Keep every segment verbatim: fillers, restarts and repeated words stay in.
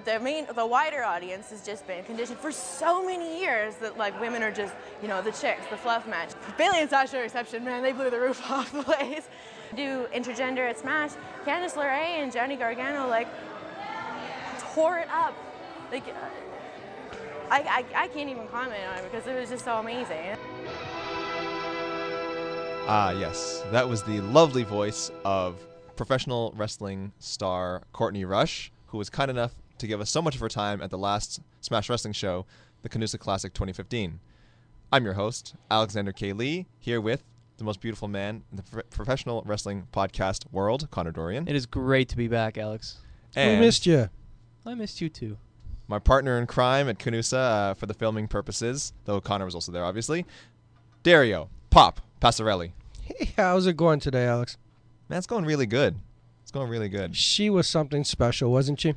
but the main, the wider audience has just been conditioned for so many years that like women are just, you know, the chicks, the fluff match. Bailey and Sasha are exception, man, they blew the roof off the place. Do intergender at Smash, Candice LeRae and Johnny Gargano like tore it up. Like, I, I, I can't even comment on it because it was just so amazing. Ah, yes. That was the lovely voice of professional wrestling star Courtney Rush, who was kind enough to give us so much of her time at the last Smash Wrestling show, the Canusa Classic twenty fifteen. I'm your host, Alexander K. Lee, here with the most beautiful man in the pro- professional wrestling podcast world, Connor Dorian. It is great to be back, Alex. And we missed you. I missed you too. My partner in crime at Canusa uh, for the filming purposes, though Connor was also there, obviously, Dario Pop Passarelli. Hey, how's it going today, Alex? Man, it's going really good. It's going really good. She was something special, wasn't she?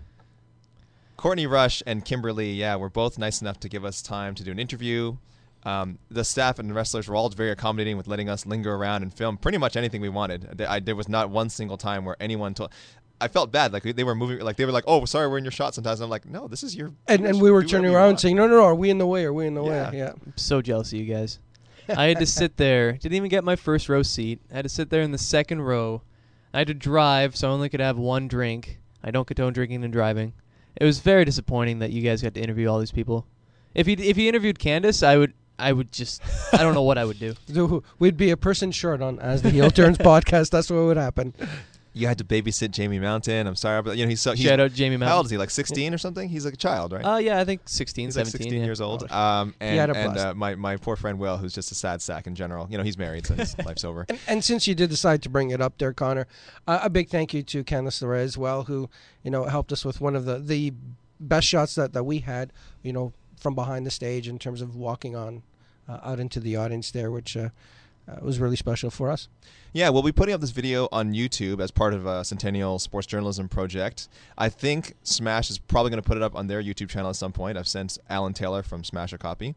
Courtney Rush and Kimberly, yeah, were both nice enough to give us time to do an interview. Um, the staff and the wrestlers were all very accommodating with letting us linger around and film pretty much anything we wanted. I, there was not one single time where anyone told... I felt bad. Like, they were moving... Like, they were like, oh, sorry, we're in your shot sometimes. And I'm like, no, this is your... And, and we were turning around and saying, no, no, no, are we in the way? Are we in the Yeah. way? Yeah. I'm so jealous of you guys. I had to sit there. Didn't even get my first row seat. I had to sit there in the second row. I had to drive, so I only could have one drink. I don't condone drinking and driving. It was very disappointing that you guys got to interview all these people. If you if you interviewed Candice, I would I would just I don't know what I would do. So we'd be a person short on As the Heel Turns podcast. That's what would happen. You had to babysit Jamie Mountain. I'm sorry, but you know he's so. He's, Shout out Jamie Mountain. How old is he? Like sixteen or something? He's like a child, right? Oh uh, yeah, I think sixteen, he's like seventeen. sixteen yeah. years old. Oh, um, he had and a and blast. uh, my my poor friend Will, who's just a sad sack in general. You know, he's married, so his life's over. And, and since you did decide to bring it up there, Connor, uh, a big thank you to Candice LeRae as well, who you know helped us with one of the, the best shots that, that we had, you know, from behind the stage in terms of walking on uh, out into the audience there, which uh, uh, was really special for us. Yeah, we'll be putting up this video on YouTube as part of a Centennial Sports Journalism project. I think Smash is probably going to put it up on their YouTube channel at some point. I've sent Alan Taylor from Smash a copy.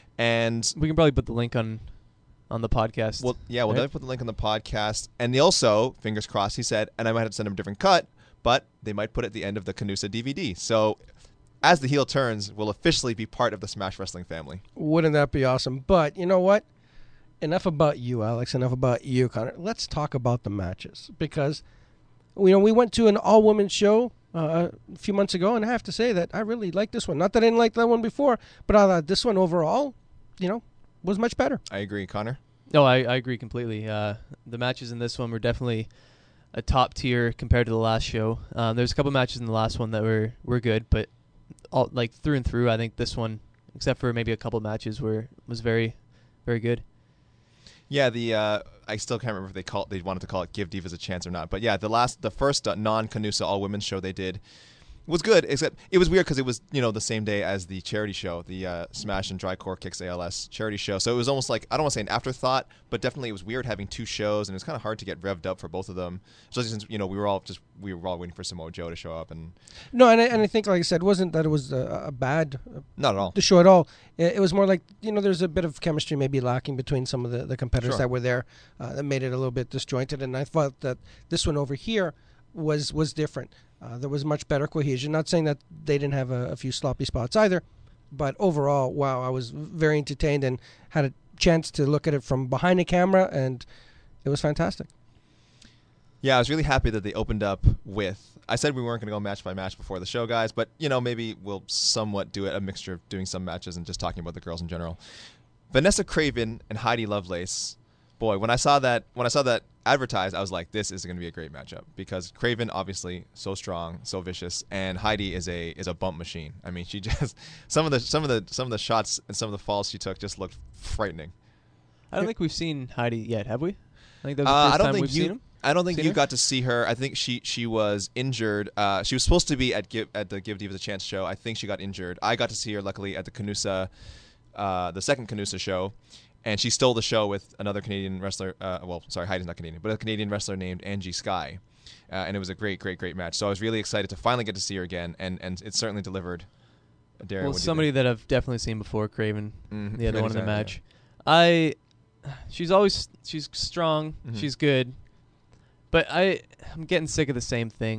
And we can probably put the link on on the podcast. Well, yeah, we'll right? definitely put the link on the podcast. And they also, fingers crossed, he said, and I might have to send him a different cut, but they might put it at the end of the Canusa D V D. So As the Heel Turns will officially be part of the Smash Wrestling family. Wouldn't that be awesome? But you know what? Enough about you, Alex. Enough about you, Connor. Let's talk about the matches because, you know, we went to an all-women show uh, a few months ago, and I have to say that I really liked this one. Not that I didn't like that one before, but I thought this one overall, you know, was much better. I agree, Connor. No, I, I agree completely. Uh, the matches in this one were definitely a top tier compared to the last show. Um, there's a couple matches in the last one that were, were good, but all like through and through, I think this one, except for maybe a couple matches, were was very, very good. Yeah, the uh, I still can't remember if they call it, they wanted to call it Give Divas a Chance or not. But yeah, the last, the first uh, non-Canusa all-women's show they did was good, except it was weird because it was, you know, the same day as the charity show, the uh, Smash and Dry Core Kicks A L S charity show. So it was almost like, I don't want to say an afterthought, but definitely it was weird having two shows, and it was kind of hard to get revved up for both of them. Especially since, you know, we were all just, we were all waiting for Samoa Joe to show up. and No, and I, and I think, like I said, it wasn't that it was a, a bad uh, Not at all. the show at all. It, it was more like, you know, there's a bit of chemistry maybe lacking between some of the, the competitors Sure. that were there uh, that made it a little bit disjointed. And I thought that this one over here was was different. Uh, there was much better cohesion. Not saying that they didn't have a, a few sloppy spots either, but overall, wow, I was very entertained and had a chance to look at it from behind the camera, and it was fantastic. Yeah, I was really happy that they opened up with, I said we weren't going to go match by match before the show, guys, but, you know, maybe we'll somewhat do it, a mixture of doing some matches and just talking about the girls in general. Vanessa Craven and Heidi Lovelace. Boy, when I saw that, when I saw that advertised, I was like, this is going to be a great matchup because Craven, obviously, so strong, so vicious, and Heidi is a is a bump machine. I mean, she just some of the some of the some of the shots and some of the falls she took just looked frightening. I don't think we've seen Heidi yet, have we? I think that was the Uh, first I don't time think we've you. seen him. I don't think Seen you her? got to see her. I think she she was injured. Uh, she was supposed to be at give at the Give Divas a Chance show. I think she got injured. I got to see her luckily at the Canusa, uh, the second Canusa show, and she stole the show with another Canadian wrestler. Uh, well, sorry, Heidi's not Canadian, but a Canadian wrestler named Angie Sky, uh, and it was a great, great, great match. So I was really excited to finally get to see her again, and and it certainly delivered. Darren, Well, what do you somebody think? that I've definitely seen before, Craven, Mhm, the other one in the exactly, match. I, she's always she's strong, Mhm. she's good, but I I'm getting sick of the same thing.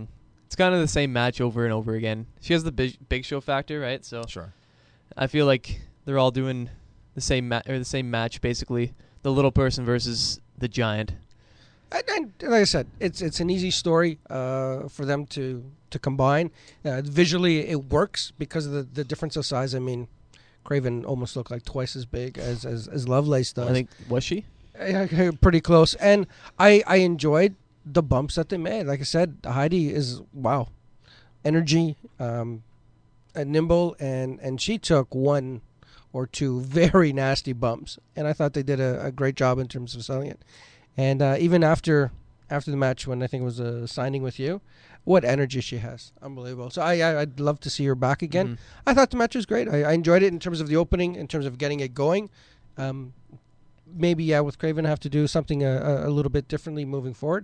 it's kind of the same match over and over again. She has the big, big show factor, right? So Sure. I feel like they're all doing the same ma- or the same match basically. The little person versus the giant. And, and like I said, it's it's an easy story uh, for them to to combine. Uh, visually, it works because of the, the difference of size. I mean, Craven almost looked like twice as big as as, as Lovelace does. I think was she? Uh, pretty close. And I I enjoyed the bumps that they made. Like I said, Heidi is wow, energy, um, uh, nimble, and and she took one or two very nasty bumps, and I thought they did a, a great job in terms of selling it. And uh, even after after the match, when I think it was a signing with you, what energy she has. Unbelievable. So I, I, I'd love to see her back again. Mm-hmm. I thought the match was great. I, I enjoyed it in terms of the opening, in terms of getting it going. Um, maybe, yeah, with Craven, I have to do something a, a little bit differently moving forward.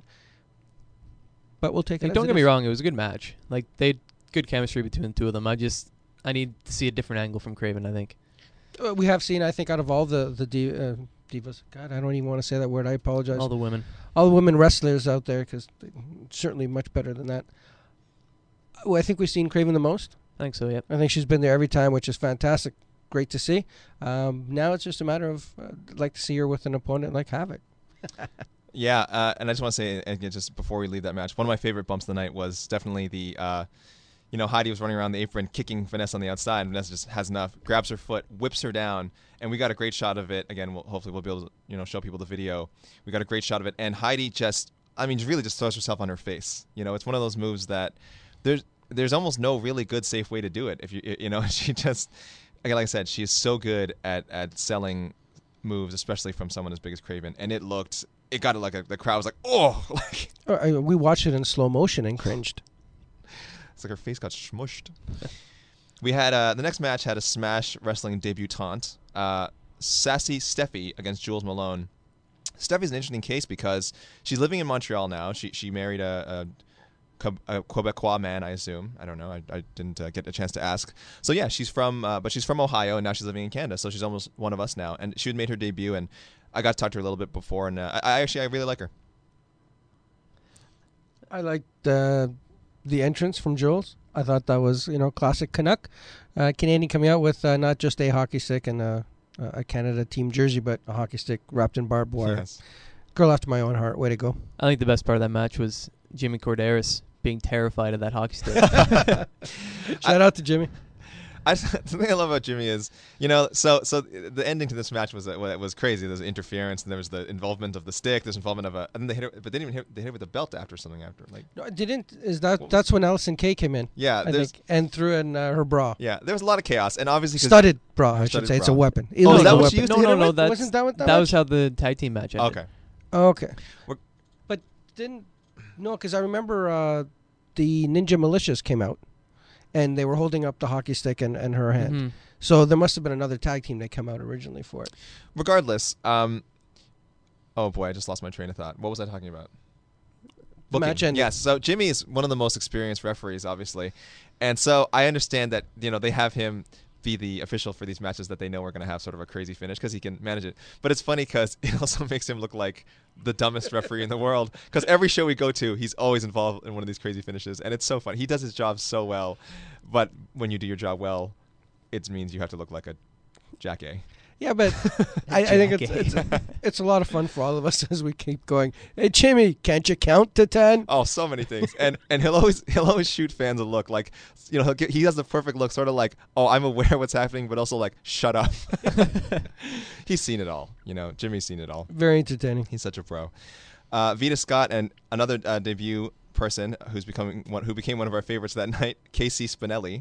But we'll take it Like, as don't it get me is. wrong, it was a good match. Like, they had good chemistry between the two of them. I just, I need to see a different angle from Craven, I think. Uh, we have seen, I think, out of all the, the di- uh, divas, God, I don't even want to say that word. I apologize. All the women. all the women wrestlers out there, because certainly much better than that. Well, I think we've seen Craven the most. I think so, yep. I think she's been there every time, which is fantastic. Great to see. Um, now it's just a matter of, uh, I'd like to see her with an opponent like Havoc. Yeah, uh, and I just want to say, again, just before we leave that match, one of my favorite bumps of the night was definitely the, uh, you know, Heidi was running around the apron, kicking Vanessa on the outside, and Vanessa just has enough, grabs her foot, whips her down, and we got a great shot of it. Again, we'll, hopefully we'll be able to, you know, show people the video. We got a great shot of it, and Heidi just, I mean, really just throws herself on her face. You know, it's one of those moves that there's there's almost no really good, safe way to do it. If you, you know, she just, again, like I said, she is so good at at selling moves, especially from someone as big as Craven, and it looked. It got it like a, the crowd was like, oh, like Uh, I, we watched it in slow motion and cringed. it's like her face got smushed. We had uh, the next match had a Smash Wrestling debutante, uh, Sassy Steffi against Jules Malone. Steffi's an interesting case because she's living in Montreal now. She she married a, a, a Quebecois man, I assume. I don't know. I, I didn't uh, get a chance to ask. So yeah, she's from, uh, but she's from Ohio, and now she's living in Canada. So she's almost one of us now. And she had made her debut, and I got to talk to her a little bit before, and uh, I, I actually I really like her. I liked uh, the entrance from Jules. I thought that was, you know, classic Canuck. Uh, Canadian coming out with uh, not just a hockey stick and uh, a Canada team jersey, but a hockey stick wrapped in barbed wire. Yes. Girl after my own heart. Way to go. I think the best part of that match was Jimmy Corderas being terrified of that hockey stick. Shout out to Jimmy. I, the thing I love about Jimmy is, you know, so so the ending to this match was uh, was crazy. There's interference, and there was the involvement of the stick. There's involvement of a, and then they hit it, but they didn't even hit, they hit it with the belt after something after. Like, No, didn't is that that's when Allison Kay came in? yeah, I there's think, and threw in uh, her bra. yeah, there was a lot of chaos, and obviously 'cause- Studded bra, I should Studded say. It's a bra. weapon. It Oh, was is that a what weapon. she used no, to hit no, him no. with? That's, Wasn't that what that that match? was how the tag team match ended. Okay, Oh, okay. We're- But didn't no, because I remember uh, the Ninja Militias came out, and they were holding up the hockey stick and, and her hand. Mhm. So there must have been another tag team that came out originally for it. regardless, um, oh boy, I just lost my train of thought. What was I talking about? The match ended. Yes, so Jimmy is one of the most experienced referees, obviously, and so I understand that you know they have him be the official for these matches that they know are going to have sort of a crazy finish because he can manage it. But it's funny because it also makes him look like the dumbest referee in the world because every show we go to, he's always involved in one of these crazy finishes, and it's so fun. He does his job so well, but when you do your job well, it means you have to look like a Jack A. Yeah, but I, I think it's, it's it's a lot of fun for all of us as we keep going. Hey, Jimmy, can't you count to ten? Oh, so many things, and and he'll always he'll always shoot fans a look like, you know, he'll get, he has the perfect look, sort of like, oh, I'm aware of what's happening, but also like, shut up. He's seen it all, you know. Jimmy's seen it all. Very entertaining. He's such a pro. Uh, Vita Scott and another uh, debut person who's becoming one who became one of our favorites that night, Casey Spinelli.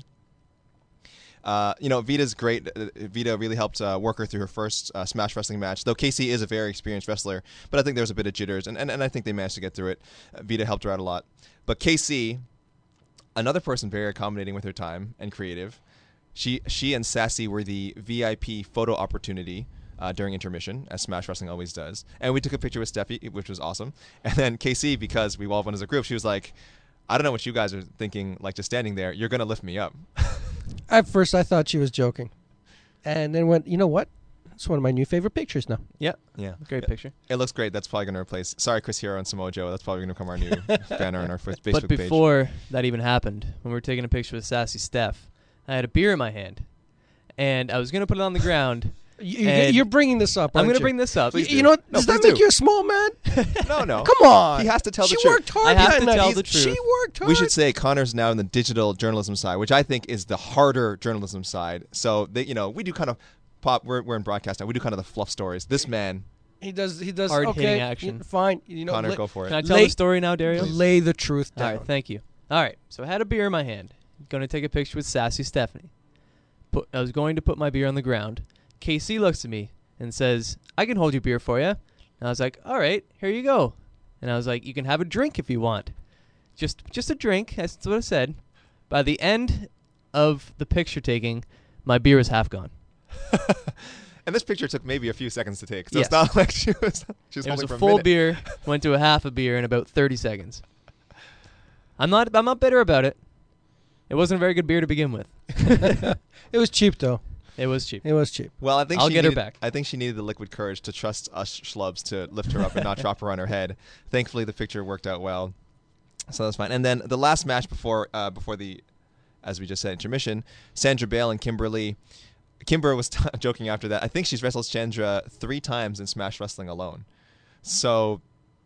Uh, you know, Vita's great. Uh, Vita really helped uh, work her through her first uh, Smash Wrestling match, though Casey is a very experienced wrestler, but I think there was a bit of jitters, and, and, and I think they managed to get through it. Uh, Vita helped her out a lot. But Casey, another person very accommodating with her time and creative, she she and Sassy were the V I P photo opportunity uh, during intermission, as Smash Wrestling always does. And we took a picture with Steffi, which was awesome. And then Casey, because we all went as a group, she was like, I don't know what you guys are thinking, like just standing there, you're going to lift me up. At first, I thought she was joking, and then went, you know what? It's one of my new favorite pictures now. Yeah, Yeah. great It- picture. It looks great. That's probably going to replace. Sorry, Chris Hero and Samoa Joe. That's probably going to become our new banner on our f- Facebook But page. before that even happened, when we were taking a picture with Sassy Steph, I had a beer in my hand, and I was gonna put it on the ground. You, And you're bringing this up. I'm aren't gonna you? bring this up. You, Please you do. know, what? No, does that please make do. you a small man? No, no. Come on. He has to tell she the truth. worked hard. I have that to night. tell He's- the truth. She worked hard. We should say Connor's now in the digital journalism side, which I think is the harder journalism side. So they, you know, we do kind of pop. We're, we're in broadcast now. We do kind of the fluff stories. This man, He does. He does. Hard-hitting okay, action. y- Fine. You know, Connor, lay, go for Can I it. tell Late- the story now, Dario? lay the truth All down. right, thank you. All right, so I had a beer in my hand. Going to take a picture with Sassy Stephanie. Put, I was going to put my beer on the ground. K C looks at me and says, "I can hold your beer for you." And I was like, "All right, here you go." And I was like, "You can have a drink if you want. Just just a drink." That's what I said. By the end of the picture taking, my beer was half gone. And this picture took maybe a few seconds to take. So Yes. it's not like she was. She was It was holding a for full minute. beer, went to a half a beer in about thirty seconds. I'm not I'm not bitter about it. It wasn't a very good beer to begin with. It was cheap though. It was cheap. It was cheap. Well, I think I'll she get her needed, back. I think she needed the liquid courage to trust us schlubs to lift her up and not drop her on her head. Thankfully, the picture worked out well, so that's fine. And then the last match before uh, before the, as we just said, intermission, Sandra Bale and Kimberly. Kimber was t- joking after that. I think she's wrestled Sandra three times in Smash Wrestling alone. So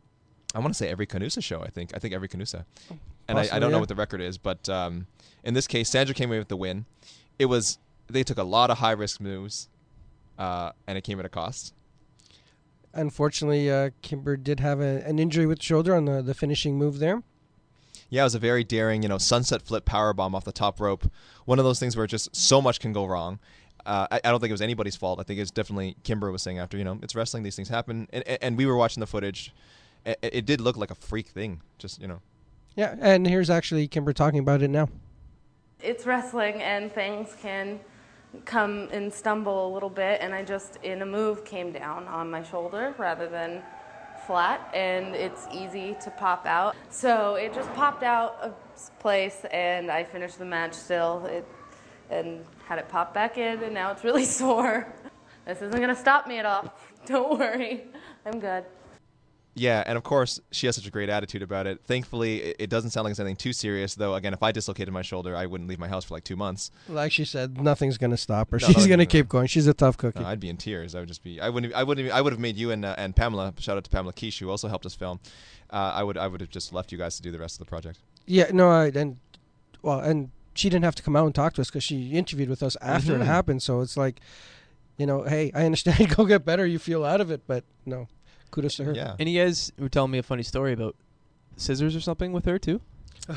I want to say every Canusa show. I think I think every Canusa, and I, I Possibly, don't know yeah. what the record is, but um, in this case, Sandra came away with the win. It was they took a lot of high risk moves, uh, and it came at a cost. Unfortunately, uh, Kimber did have a, an injury with the shoulder on the, the finishing move there. Yeah, it was a very daring, you know, sunset flip power bomb off the top rope. One of those things where just so much can go wrong. Uh, I, I don't think it was anybody's fault. I think it's definitely Kimber was saying after, you know, it's wrestling, these things happen, and and, and we were watching the footage. It, it did look like a freak thing, just you know. Yeah, and here's actually Kimber talking about it now. It's wrestling and things can come and stumble a little bit, and I just in a move came down on my shoulder rather than flat, and it's easy to pop out. So it just popped out of place, and I finished the match still it, and had it pop back in, and now it's really sore. This isn't going to stop me at all. Don't worry. I'm good. Yeah, and of course, she has such a great attitude about it. Thankfully, it, it doesn't sound like it's anything too serious, though. Again, if I dislocated my shoulder, I wouldn't leave my house for like two months. Like she said, nothing's going to stop her. No, She's no, going to no. keep going. She's a tough cookie. No, I'd be in tears. I would just be. I wouldn't. I wouldn't. I would have made you and uh, and Pamela. Shout out to Pamela Quiche, who also helped us film. Uh, I would. I would have just left you guys to do the rest of the project. Yeah, no, I, and well, and she didn't have to come out and talk to us because she interviewed with us after Mhm. it happened. So it's like, you know, hey, I understand. Go get better. You feel out of it, but no, kudos to her. Yeah. And you guys were telling me a funny story about scissors or something with her too.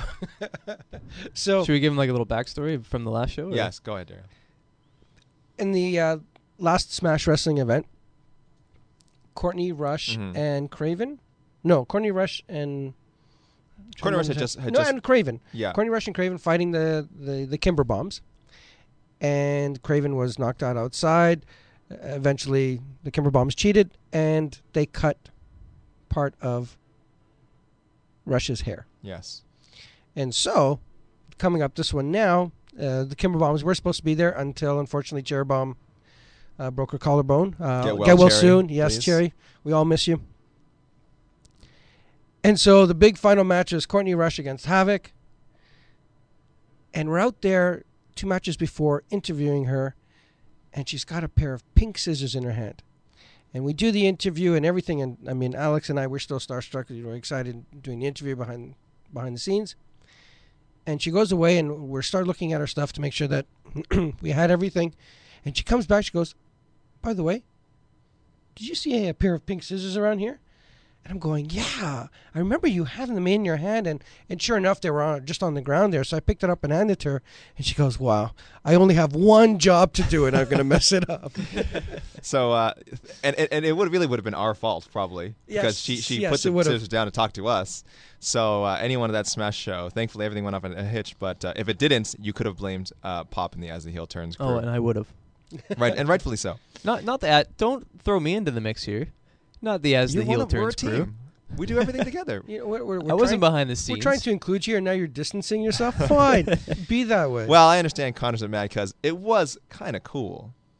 So Should we give him like a little backstory from the last show? or- Yes. Go ahead, Daryl. in the uh, last Smash Wrestling event, Courtney Rush Mhm. and Craven, no, Courtney Rush and Courtney Rush had just- had no, just- and Craven. Yeah. Courtney Rush and Craven fighting the, the, the Kimber Bombs. And Craven was knocked out outside. Uh, eventually, the Kimber Bombs cheated, and they cut part of Rush's hair. Yes. And so, coming up this one now, uh, the Kimber Bombs were supposed to be there until, unfortunately, Cherry Bomb uh, broke her collarbone. Uh, Get well, get well Cherry, soon. Yes, please. Cherry. We all miss you. And so the big final match is Courtney Rush against Havoc. And we're out there two matches before interviewing her, and she's got a pair of pink scissors in her hand. And we do the interview and everything, and I mean, Alex and I, we're still starstruck. We were excited doing the interview behind behind the scenes. And she goes away, and we start looking at her stuff to make sure that we had everything. And she comes back, she goes, by the way, did you see a pair of pink scissors around here? And I'm going, yeah, I remember you having them in your hand. And, and sure enough, they were on, just on the ground there. So I picked it up and handed it to her. And she goes, wow, I only have one job to do, and I'm going to mess it up. So, uh, and and and it would really would have been our fault probably Yes, because she she yes, put it the would've. scissors down to talk to us. So uh, anyone at that Smash show, thankfully everything went off in a hitch. But uh, if it didn't, you could have blamed uh, Pop in the As the Heel Turns crew, Oh, and I would have. right? And rightfully so. Not not that. Don't throw me into the mix here. Not the as You the heel wanna- we're a turns crew. team. We do everything together. You know, we're, we're, we're I wasn't trying, behind the scenes. We're trying to include you, and now you're distancing yourself. Fine, be that way. Well, I understand Connor's been mad because it was kind of cool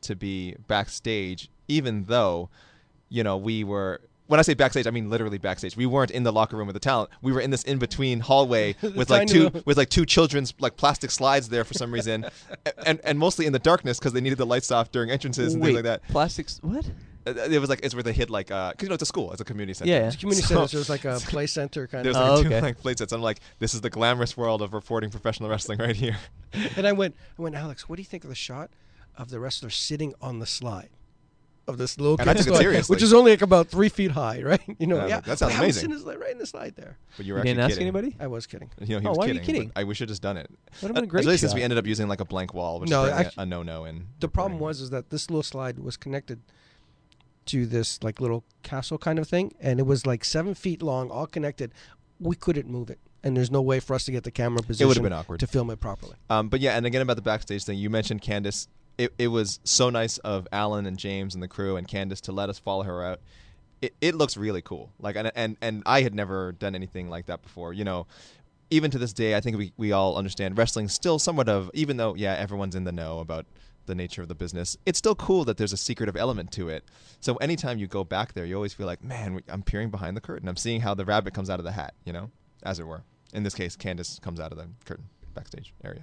to be backstage, even though, you know, we were. When I say backstage, I mean literally backstage. We weren't in the locker room with the talent. We were in this in-between hallway with like two with like two children's like plastic slides there for some reason, and and mostly in the darkness because they needed the lights off during entrances and Wait, things like that. Plastics? What? Uh, It was like it's where they hid like uh, cause you know it's a school, it's a community center. Yeah. It's community So- centers. There's like a play center kind There's of. like Oh, two okay. like play sets. I'm like, this is the glamorous world of reporting professional wrestling right here. And I went, I went, Alex, what do you think of the shot of the wrestler sitting on the slide? Of this little And I kid took it slide, seriously. which is only like about three feet high, right? You know, Yeah, yeah. that sounds but Alex amazing. is like right in the slide there. But you were You actually didn't ask kidding. anybody? I was kidding. You know, he Oh, was why are you kidding. kidding? but I, we should have just done it. Would have been a Uh, great especially since we shot. ended up using like a blank wall, which No, is act- a, a no-no. In The problem reporting. was is that this little slide was connected to this like little castle kind of thing, and it was like seven feet long, all connected. We couldn't move it, and there's no way for us to get the camera position. It would have been awkward. to film it properly. Um, but yeah, and again about the backstage thing, you mentioned Candice. It, it was so nice of Alan and James and the crew and Candice to let us follow her out. It, it looks really cool. Like and, and and I had never done anything like that before. You know, even to this day, I think we, we all understand wrestling's still somewhat of, even though yeah everyone's in the know about the nature of the business, it's still cool that there's a secretive element to it. So anytime you go back there, you always feel like, man, we- I'm peering behind the curtain. I'm seeing how the rabbit comes out of the hat. You know, as it were. In this case, Candice comes out of the curtain backstage area.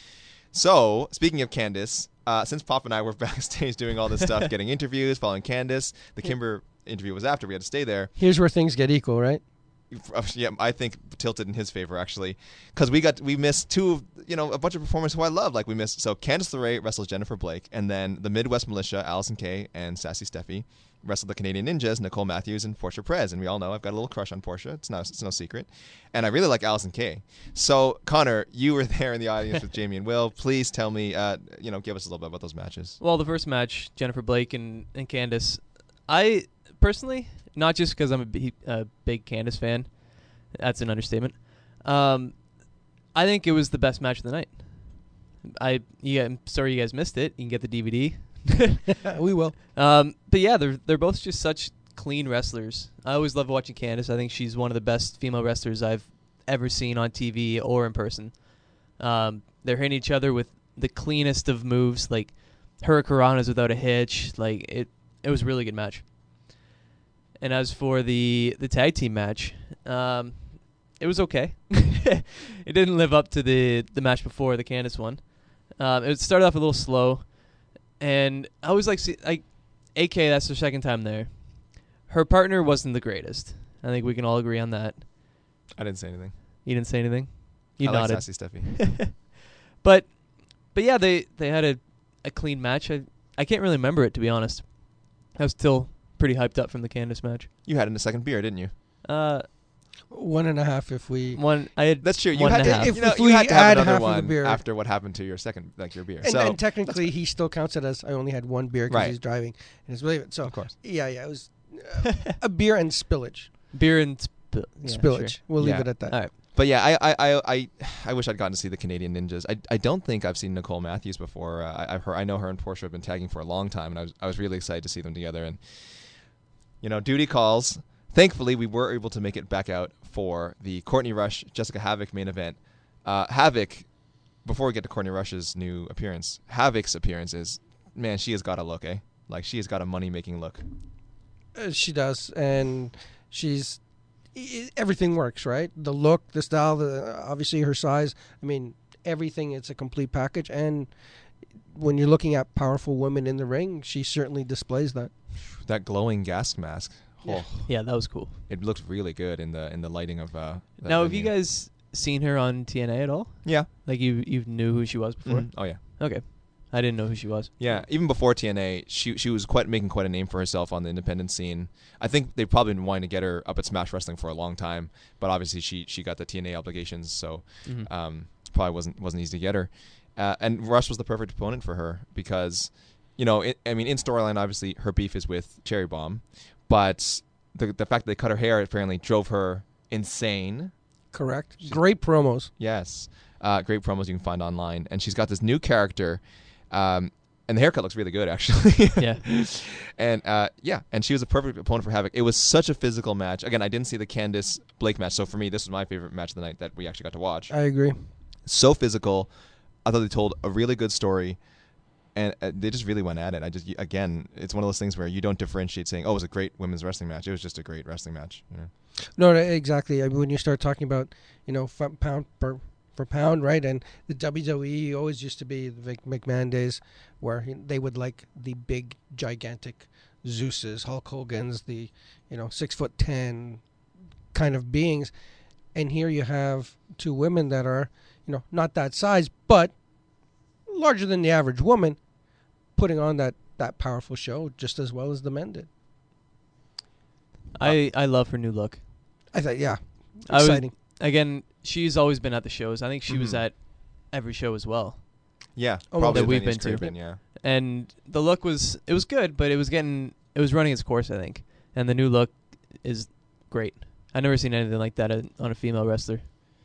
So, speaking of Candice, uh, since Pop and I were backstage doing all this stuff, getting interviews, following Candice, the Kimber interview was after. We had to stay there. Here's where things get equal, right? Yeah, I think tilted in his favor actually, because we got we missed two, of, you know, a bunch of performers who I love. Like we missed so Candice LeRae wrestles Jennifer Blake, and then the Midwest Militia, Allison Kay and Sassy Steffi wrestled the Canadian Ninjas, Nicole Matthews and Portia Perez. And we all know I've got a little crush on Portia. It's no it's no secret, and I really like Allison Kay. So Connor, you were there in the audience with Jamie and Will. Please tell me, uh, you know, give us a little bit about those matches. Well, the first match, Jennifer Blake and, and Candice, I personally, not just because I'm a, b- a big Candice fan, that's an understatement. Um, I think it was the best match of the night. I yeah, I'm sorry you guys missed it. You can get the D V D. We will. Um, but yeah, they're they're both just such clean wrestlers. I always love watching Candice. I think she's one of the best female wrestlers I've ever seen on T V or in person. Um, they're hitting each other with the cleanest of moves, like hurricanranas without a hitch. Like it, it was a really good match. And as for the the tag team match, um, it was okay. It didn't live up to the the match before, the Candice one. Um, it started off a little slow. And I was like, see, like, A K, that's her second time there. Her partner wasn't the greatest. I think we can all agree on that. I didn't say anything. You didn't say anything? You I nodded. like Sassy Steffi. but, but yeah, they, they had a, a clean match. I, I can't really remember it, to be honest. I was still pretty hyped up from the Candice match. You had in a second beer, didn't you? Uh, One and a half if we. one, I had That's true. You one had and a to, half. If- you know, if you we had to add have half another of the one beer- after what happened to your second, like your beer. And, so and technically, he still counts it as I only had one beer because Right. he's driving and he's leaving. So of course. yeah, yeah, it was uh, a beer and spillage. beer and sp- yeah, spillage. sure. We'll Yeah. leave it at that. All right. But yeah, I, I, I, I, I wish I'd gotten to see the Canadian Ninjas. I, I don't think I've seen Nicole Matthews before. Uh, I, I've heard, I know her and Portia have been tagging for a long time, and I was, I was really excited to see them together. And you know, duty calls. Thankfully, we were able to make it back out for the Courtney Rush Jessica Havoc main event. Uh, Havoc, before we get to Courtney Rush's new appearance, Havoc's appearance is, man, she has got a look, eh? Like she has got a money making look. Uh, she does, and she's i- everything works, right? The look, the style, the obviously her size. I mean, everything. It's a complete package, and when you're looking at powerful women in the ring, she certainly displays that. That glowing gas mask. Yeah. Oh, Yeah, that was cool. it looked really good in the in the lighting of. Uh, that Now, have you venue. guys seen her on T N A at all? Yeah. Like you, you knew who she was before? Mhm. Oh yeah. Okay. I didn't know who she was. Yeah, even before T N A, she she was quite making quite a name for herself on the independent scene. I think they've probably been wanting to get her up at Smash Wrestling for a long time, but obviously she she got the T N A obligations, so Mhm. um, probably wasn't wasn't easy to get her. Uh, and Rush was the perfect opponent for her because, you know, it, I mean, in storyline, obviously her beef is with Cherry Bomb, but the the fact that they cut her hair apparently drove her insane. Correct. Great promos. Yes. Uh, great promos you can find online. And she's got this new character. Um, and the haircut looks really good, actually. Yeah. And uh, yeah, and she was a perfect opponent for Havoc. It was such a physical match. Again, I didn't see the Candice Blake match. So for me, this was my favorite match of the night that we actually got to watch. I agree. So physical. I thought they told a really good story. and uh, they just really went at it. I just again, it's one of those things where you don't differentiate saying, "Oh, it was a great women's wrestling match." It was just a great wrestling match. You know? No, no, exactly. I mean, when you start talking about, you know, f- pound per for pound, right? And the W W E always used to be the Vic McMahon days, where you know, they would like the big, gigantic Zeus's, Hulk Hogan's, the you know six foot ten kind of beings, and here you have two women that are, you know, not that size, but larger than the average woman, putting on that that powerful show just as well as the men did. I I love her new look. I thought, yeah, I was- exciting. Again, she's always been at the shows. I think she was Mhm. at every show as well. Yeah, Oh, probably that the we've Vinny's been to. Caribbean, yeah. And the look was it was good, but it was getting it was running its course, I think. And the new look is great. I've never seen anything like that on a female wrestler.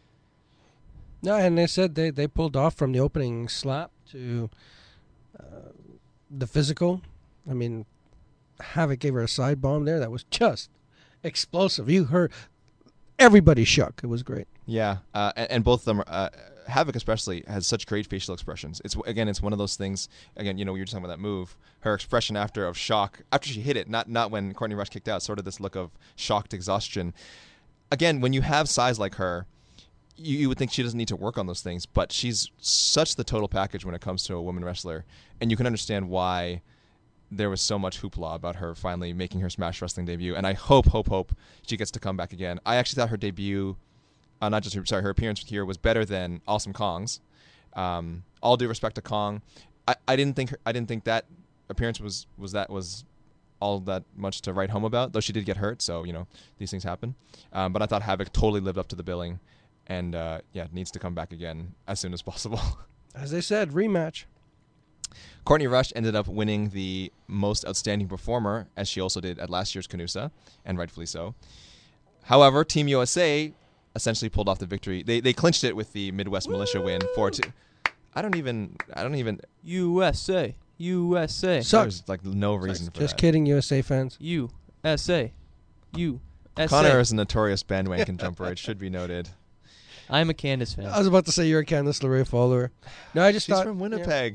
No, and they said they, they pulled off from the opening slap to uh, the physical. I mean, Havoc gave her a side bomb there that was just explosive. You heard everybody shook. It was great. Yeah, uh, and, and both of them, are, uh, Havoc especially, has such great facial expressions. It's again, it's one of those things. Again, you know, we were just talking about that move. Her expression after of shock, after she hit it, not not when Courtney Rush kicked out. Sort of this look of shocked exhaustion. Again, when you have size like her, you, you would think she doesn't need to work on those things, but she's such the total package when it comes to a woman wrestler, and you can understand why there was so much hoopla about her finally making her Smash Wrestling debut. And I hope, hope, hope she gets to come back again. I actually thought her debut. Uh, not just her, sorry, her appearance here was better than Awesome Kong's. Um, all due respect to Kong, I, I didn't think her, I didn't think that appearance was was that was all that much to write home about. Though she did get hurt, so you know these things happen. Um, but I thought Havoc totally lived up to the billing, and uh, yeah, needs to come back again as soon as possible. As they said, rematch. Courtney Rush ended up winning the Most Outstanding Performer, as she also did at last year's Canusa, and rightfully so. However, Team U S A essentially pulled off the victory. They they clinched it with the Midwest Militia win four two. I don't even I don't even U S A. U S A. So- there's like no reason for Just that. kidding, U S A fans. U S A. U S A. Connor is a notorious bandwagon jumper, it should be noted. I'm a Candace fan. I was about to say you're a Candice LeRae follower. No, I just She's thought from yeah. Winnipeg.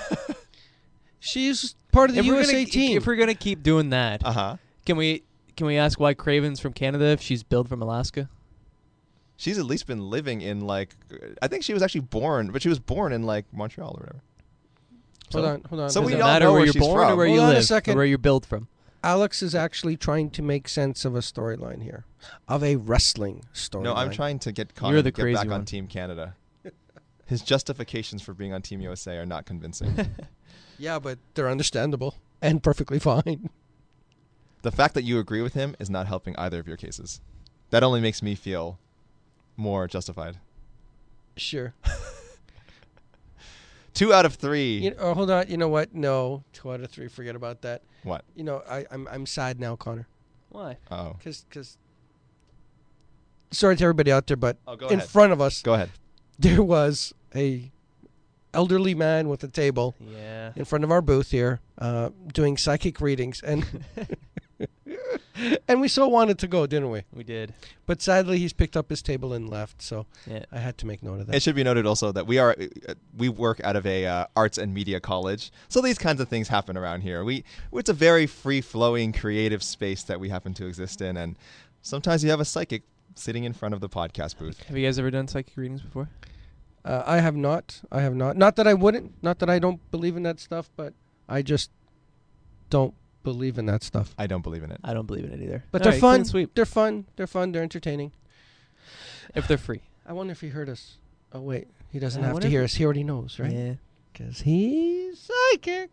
She's part of the if we're U S A gonna, team. if we're gonna keep doing that, Uh-huh. can we can we ask why Craven's from Canada if she's billed from Alaska? She's at least been living in like I think she was actually born, but she was born in like Montreal or whatever. hold So- on, hold on. so Does we it all matter know where where you're she's born or from. where Hold you on a live second. or where you're billed from? Alex is actually trying to make sense of a storyline here, of a wrestling storyline. No, I'm trying to get Connor You're the to get crazy back on one. Team Canada. His justifications for being on Team U S A are not convincing. Yeah, but they're understandable and perfectly fine. The fact that you agree with him is not helping either of your cases. That only makes me feel more justified. Sure. Two out of three. You know, oh, hold on. You know what? No, two out of three. Forget about that. What? You know, I, I'm I'm sad now, Connor, Why? Oh. because because. Sorry to everybody out there, but Oh, go in ahead. front of us Go ahead. there was a elderly man with a table Yeah. in front of our booth here, uh, doing psychic readings, and and we so wanted to go, didn't we? We did. But sadly, he's picked up his table and left, so Yeah. I had to make note of that. It should be noted also that we are uh, we work out of a uh, arts and media college, so these kinds of things happen around here. We it's a very free flowing, creative space that we happen to exist in, and sometimes you have a psychic sitting in front of the podcast booth. Have you guys ever done psychic readings before? Uh, I have not. I have not. Not that I wouldn't. Not that I don't believe in that stuff, but I just don't believe in that stuff. I don't believe in it. I don't believe in it either. But All they're right, clean fun. and sweep. They're fun. They're fun. They're entertaining. If they're free. I wonder if he heard us. Oh wait, he doesn't I have wonder to if hear he- us. He already knows, right? Yeah. Because he's psychic,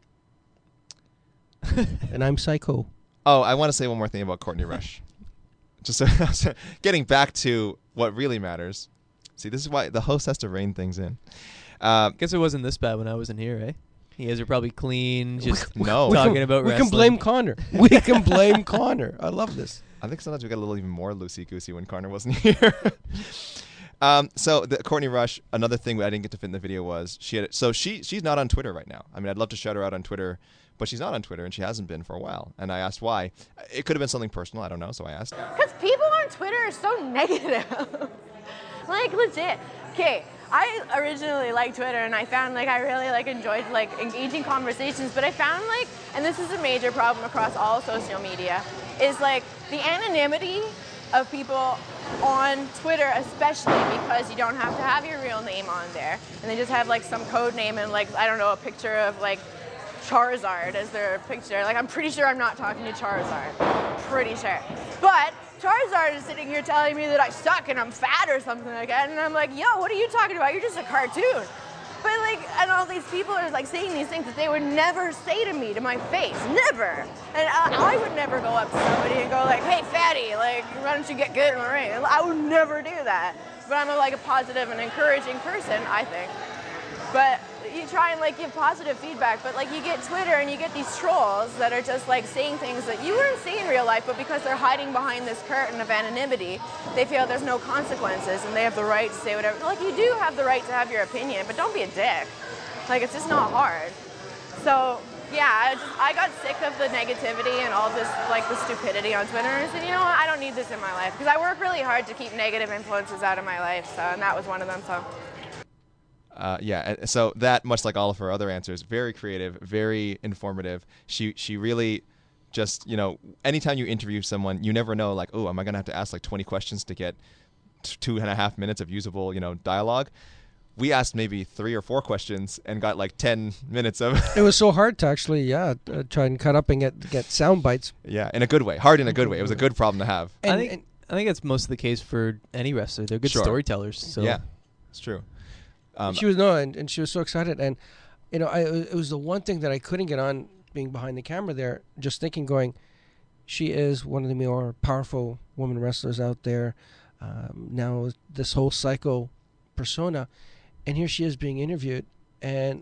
and I'm psycho. Oh, I want to say one more thing about Courtney Rush. Just so, getting back to what really matters. See, this is why the host has to rein things in. Uh, Guess it wasn't this bad when I wasn't here, eh? You guys are probably clean, just no, We talking can, about we wrestling. can blame Connor. We can blame Connor. I love this. I think sometimes we got a little even more loosey-goosey when Connor wasn't here. um, so the Courtney Rush, another thing I didn't get to fit in the video was she had. So she she's not on Twitter right now. I mean, I'd love to shout her out on Twitter, but she's not on Twitter and she hasn't been for a while. And I asked why. It could have been something personal. I don't know. So I asked. Because people on Twitter are so negative. Like, legit. Okay, I originally liked Twitter, and I found like I really like enjoyed like engaging conversations, but I found like, and this is a major problem across all social media, is like the anonymity of people on Twitter, especially because you don't have to have your real name on there, and they just have like some code name and like, I don't know, a picture of like Charizard as their picture. Like, I'm pretty sure I'm not talking to Charizard. Pretty sure. But Charizard is sitting here telling me that I suck and I'm fat or something like that, and I'm like, yo, what are you talking about? You're just a cartoon. But like, and all these people are like saying these things that they would never say to me to my face, never. And I, I would never go up to somebody and go like, hey, fatty, like, why don't you get good in the ring? I would never do that. But I'm a, like a positive and encouraging person, I think. But you try and like give positive feedback, but like you get Twitter and you get these trolls that are just like saying things that you wouldn't say in real life, but because they're hiding behind this curtain of anonymity, they feel there's no consequences and they have the right to say whatever. Like, you do have the right to have your opinion, but don't be a dick. Like, it's just not hard. So yeah, I just I got sick of the negativity and all this like the stupidity on Twitter, and I said, you know what, I don't need this in my life, because I work really hard to keep negative influences out of my life. So, and that was one of them. So. Uh, yeah, and so that, much like all of her other answers, very creative, very informative. She she really just, you know, anytime you interview someone, you never know, like, oh, am I going to have to ask like twenty questions to get t- two and a half minutes of usable, you know, dialogue? We asked maybe three or four questions and got like ten minutes of It was so hard to actually, yeah, uh, try and cut up and get get sound bites. Yeah, in a good way. Hard in a good way. It was a good problem to have. And, I think and- I think that's most of the case for any wrestler. They're good Sure. storytellers. So Yeah, it's true. Um, she was no, and, and she was so excited, and you know, I it was the one thing that I couldn't get on being behind the camera there. Just thinking, going, she is one of the more powerful women wrestlers out there. Um, now this whole psycho persona, and here she is being interviewed, and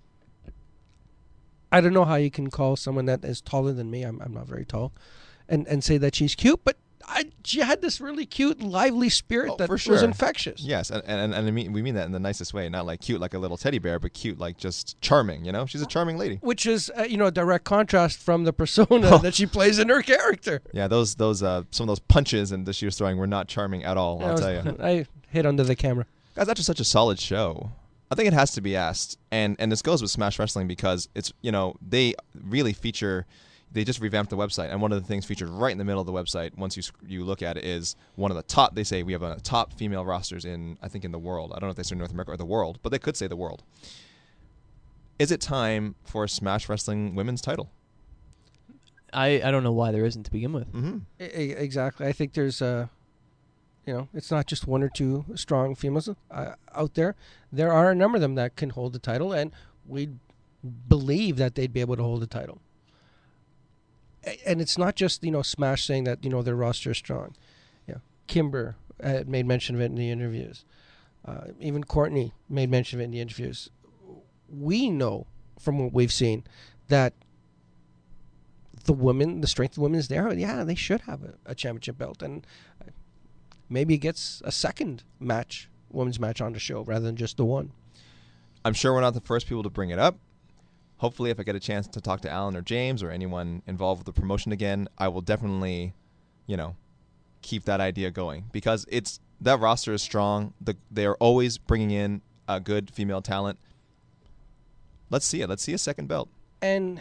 I don't know how you can call someone that is taller than me. I'm I'm not very tall, and and say that she's cute, but. I, she had this really cute, lively spirit Oh, that for was sure. infectious. Yes, and, and and I mean we mean that in the nicest way, not like cute like a little teddy bear, but cute like just charming. You know, she's a charming lady. Which is, uh, you know, a direct contrast from the persona that she plays in her character. Yeah, those those uh some of those punches and that she was throwing were not charming at all. I'll I was- tell you, I hit under the camera. guys, that's just such a solid show. I think it has to be asked, and and this goes with Smash Wrestling because it's, you know, they really feature. They just revamped the website, and one of the things featured right in the middle of the website, once you sc- you look at it, is one of the top. They say we have a top female rosters in, I think, in the world. I don't know if they say North America or the world, but they could say the world. Is it time for a Smash Wrestling women's title? I, I don't know why there isn't to begin with. Mm-hmm. E- e- exactly. I think there's, uh, you know, it's not just one or two strong females uh, out there. There are a number of them that can hold the title, and we believe that they'd be able to hold the title. A- And it's not just, you know, Smash saying that, you know, their roster is strong. Yeah, Kimber uh, made mention of it in the interviews. Uh, even Courtney made mention of it in the interviews. We know from what we've seen that the women, the strength of the women is there. Yeah, they should have a, a championship belt, and maybe it gets a second match, women's match on the show rather than just the one. I'm sure we're not the first people to bring it up. Hopefully, if I get a chance to talk to Alan or James or anyone involved with the promotion again, I will definitely, you know, keep that idea going, because it's that roster is strong. The, they are always bringing in a good female talent. Let's see it. Let's see a second belt. And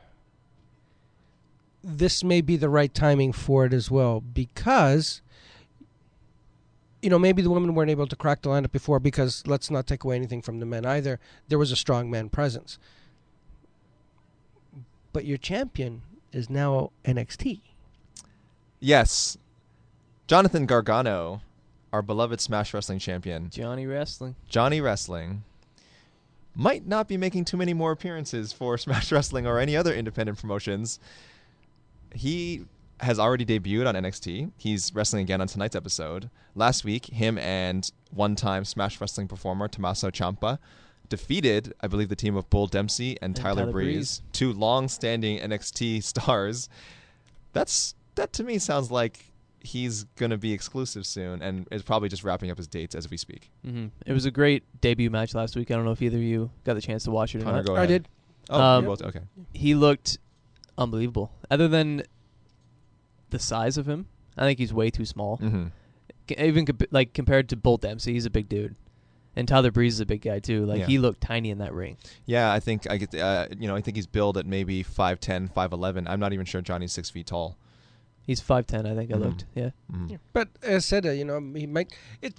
this may be the right timing for it as well, because, you know, maybe the women weren't able to crack the lineup before, because let's not take away anything from the men either. There was a strong man presence. But your champion is now N X T. Yes, Jonathan Gargano, our beloved Smash Wrestling champion, Johnny Wrestling. Johnny Wrestling, might not be making too many more appearances for Smash Wrestling or any other independent promotions. He has already debuted on N X T. He's wrestling again on tonight's episode. Last week, him and one-time Smash Wrestling performer Tommaso Ciampa defeated, I believe, the team of Bull Dempsey and, And Tyler, Tyler Breeze, Breeze. two long-standing N X T stars. That's that to me sounds like he's going to be exclusive soon, and is probably just wrapping up his dates as we speak. hmm It was a great debut match last week. I don't know if either of you got the chance to watch it or Connor, not. go I ahead. did. Oh, Um, you both, okay. He looked unbelievable. Other than the size of him, I think he's way too small. Mm-hmm. C- Even comp- like compared to Bull Dempsey, he's a big dude. And Tyler Breeze is a big guy too. Like Yeah. he looked tiny in that ring. Yeah, I think I get. Uh, you know, I think he's billed at maybe five ten, five eleven. I'm not even sure Johnny's six feet tall. He's five ten, I think I Mhm. looked. Yeah. Mhm. But as I said, uh, you know, he might it.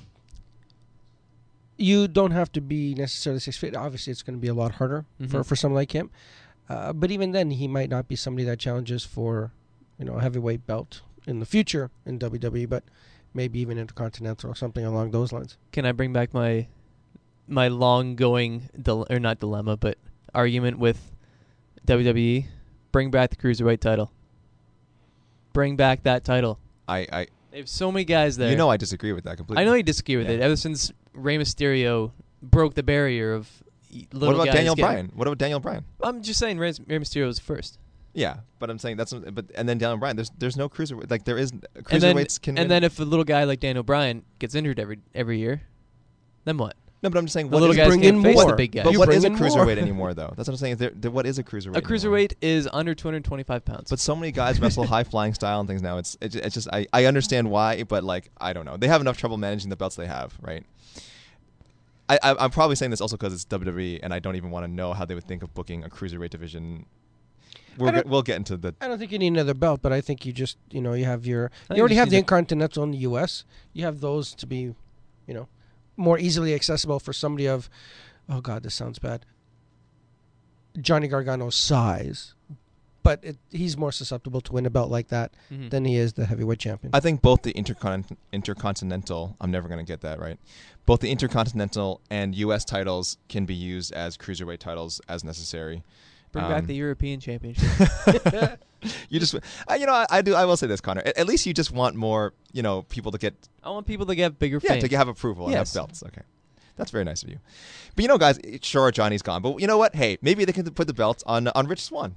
You don't have to be necessarily six feet. Obviously, it's going to be a lot harder for Mhm. for someone like him. Uh, but even then, he might not be somebody that challenges for, you know, a heavyweight belt in the future in W W E, but maybe even Intercontinental or something along those lines. Can I bring back my my long going dile- or not dilemma, but argument with W W E? Bring back the cruiserweight title. Bring back that title. I, I, They have so many guys there. you know, I disagree with that completely. I know you disagree with Yeah. it. Ever since Rey Mysterio broke the barrier of y- little What about guys Daniel getting- Bryan? What about Daniel Bryan? I'm just saying Rey, Rey Mysterio was first. Yeah, but I'm saying that's. But and then Daniel Bryan. There's there's no cruiser. Like there is And then, cruiserweights can. and win. then if a little guy like Daniel Bryan gets injured every every year, then what? no, but I'm just saying The what little is guys bring can't in face more. the big guys. But You what bring is a in more. cruiserweight anymore, though? That's what I'm saying. Is there, there, what is a cruiserweight? A anymore? cruiserweight is under two hundred twenty-five pounds. But so many guys wrestle high flying style and things now. It's it's, it's just I, I understand why, but like I don't know. They have enough trouble managing the belts they have, right? I, I I'm probably saying this also because it's W W E, and I don't even want to know how they would think of booking a cruiserweight division. We're I don't- g- we'll get into the I don't think you need another belt, but I think you just, you know, you have your, think you already you have just the need to- Intercontinental in the U S. You have those to be, you know, more easily accessible for somebody of, oh God, this sounds bad, Johnny Gargano's size. But it, he's more susceptible to win a belt like that Mhm. than he is the heavyweight champion. I think both the intercon- intercontinental, I'm never going to get that right. Both the intercontinental and U S titles can be used as cruiserweight titles as necessary. Bring Um, back the European Championship. You just, I, you know, I, I do. I will say this, Connor. At, at least you just want more, you know, people to get, I want people to get bigger yeah, fame. to have approval and have Yes. belts. Okay, that's very nice of you. But you know, guys, it- sure, Johnny's gone, but you know what? Hey, maybe they can put the belt on on Rich Swann.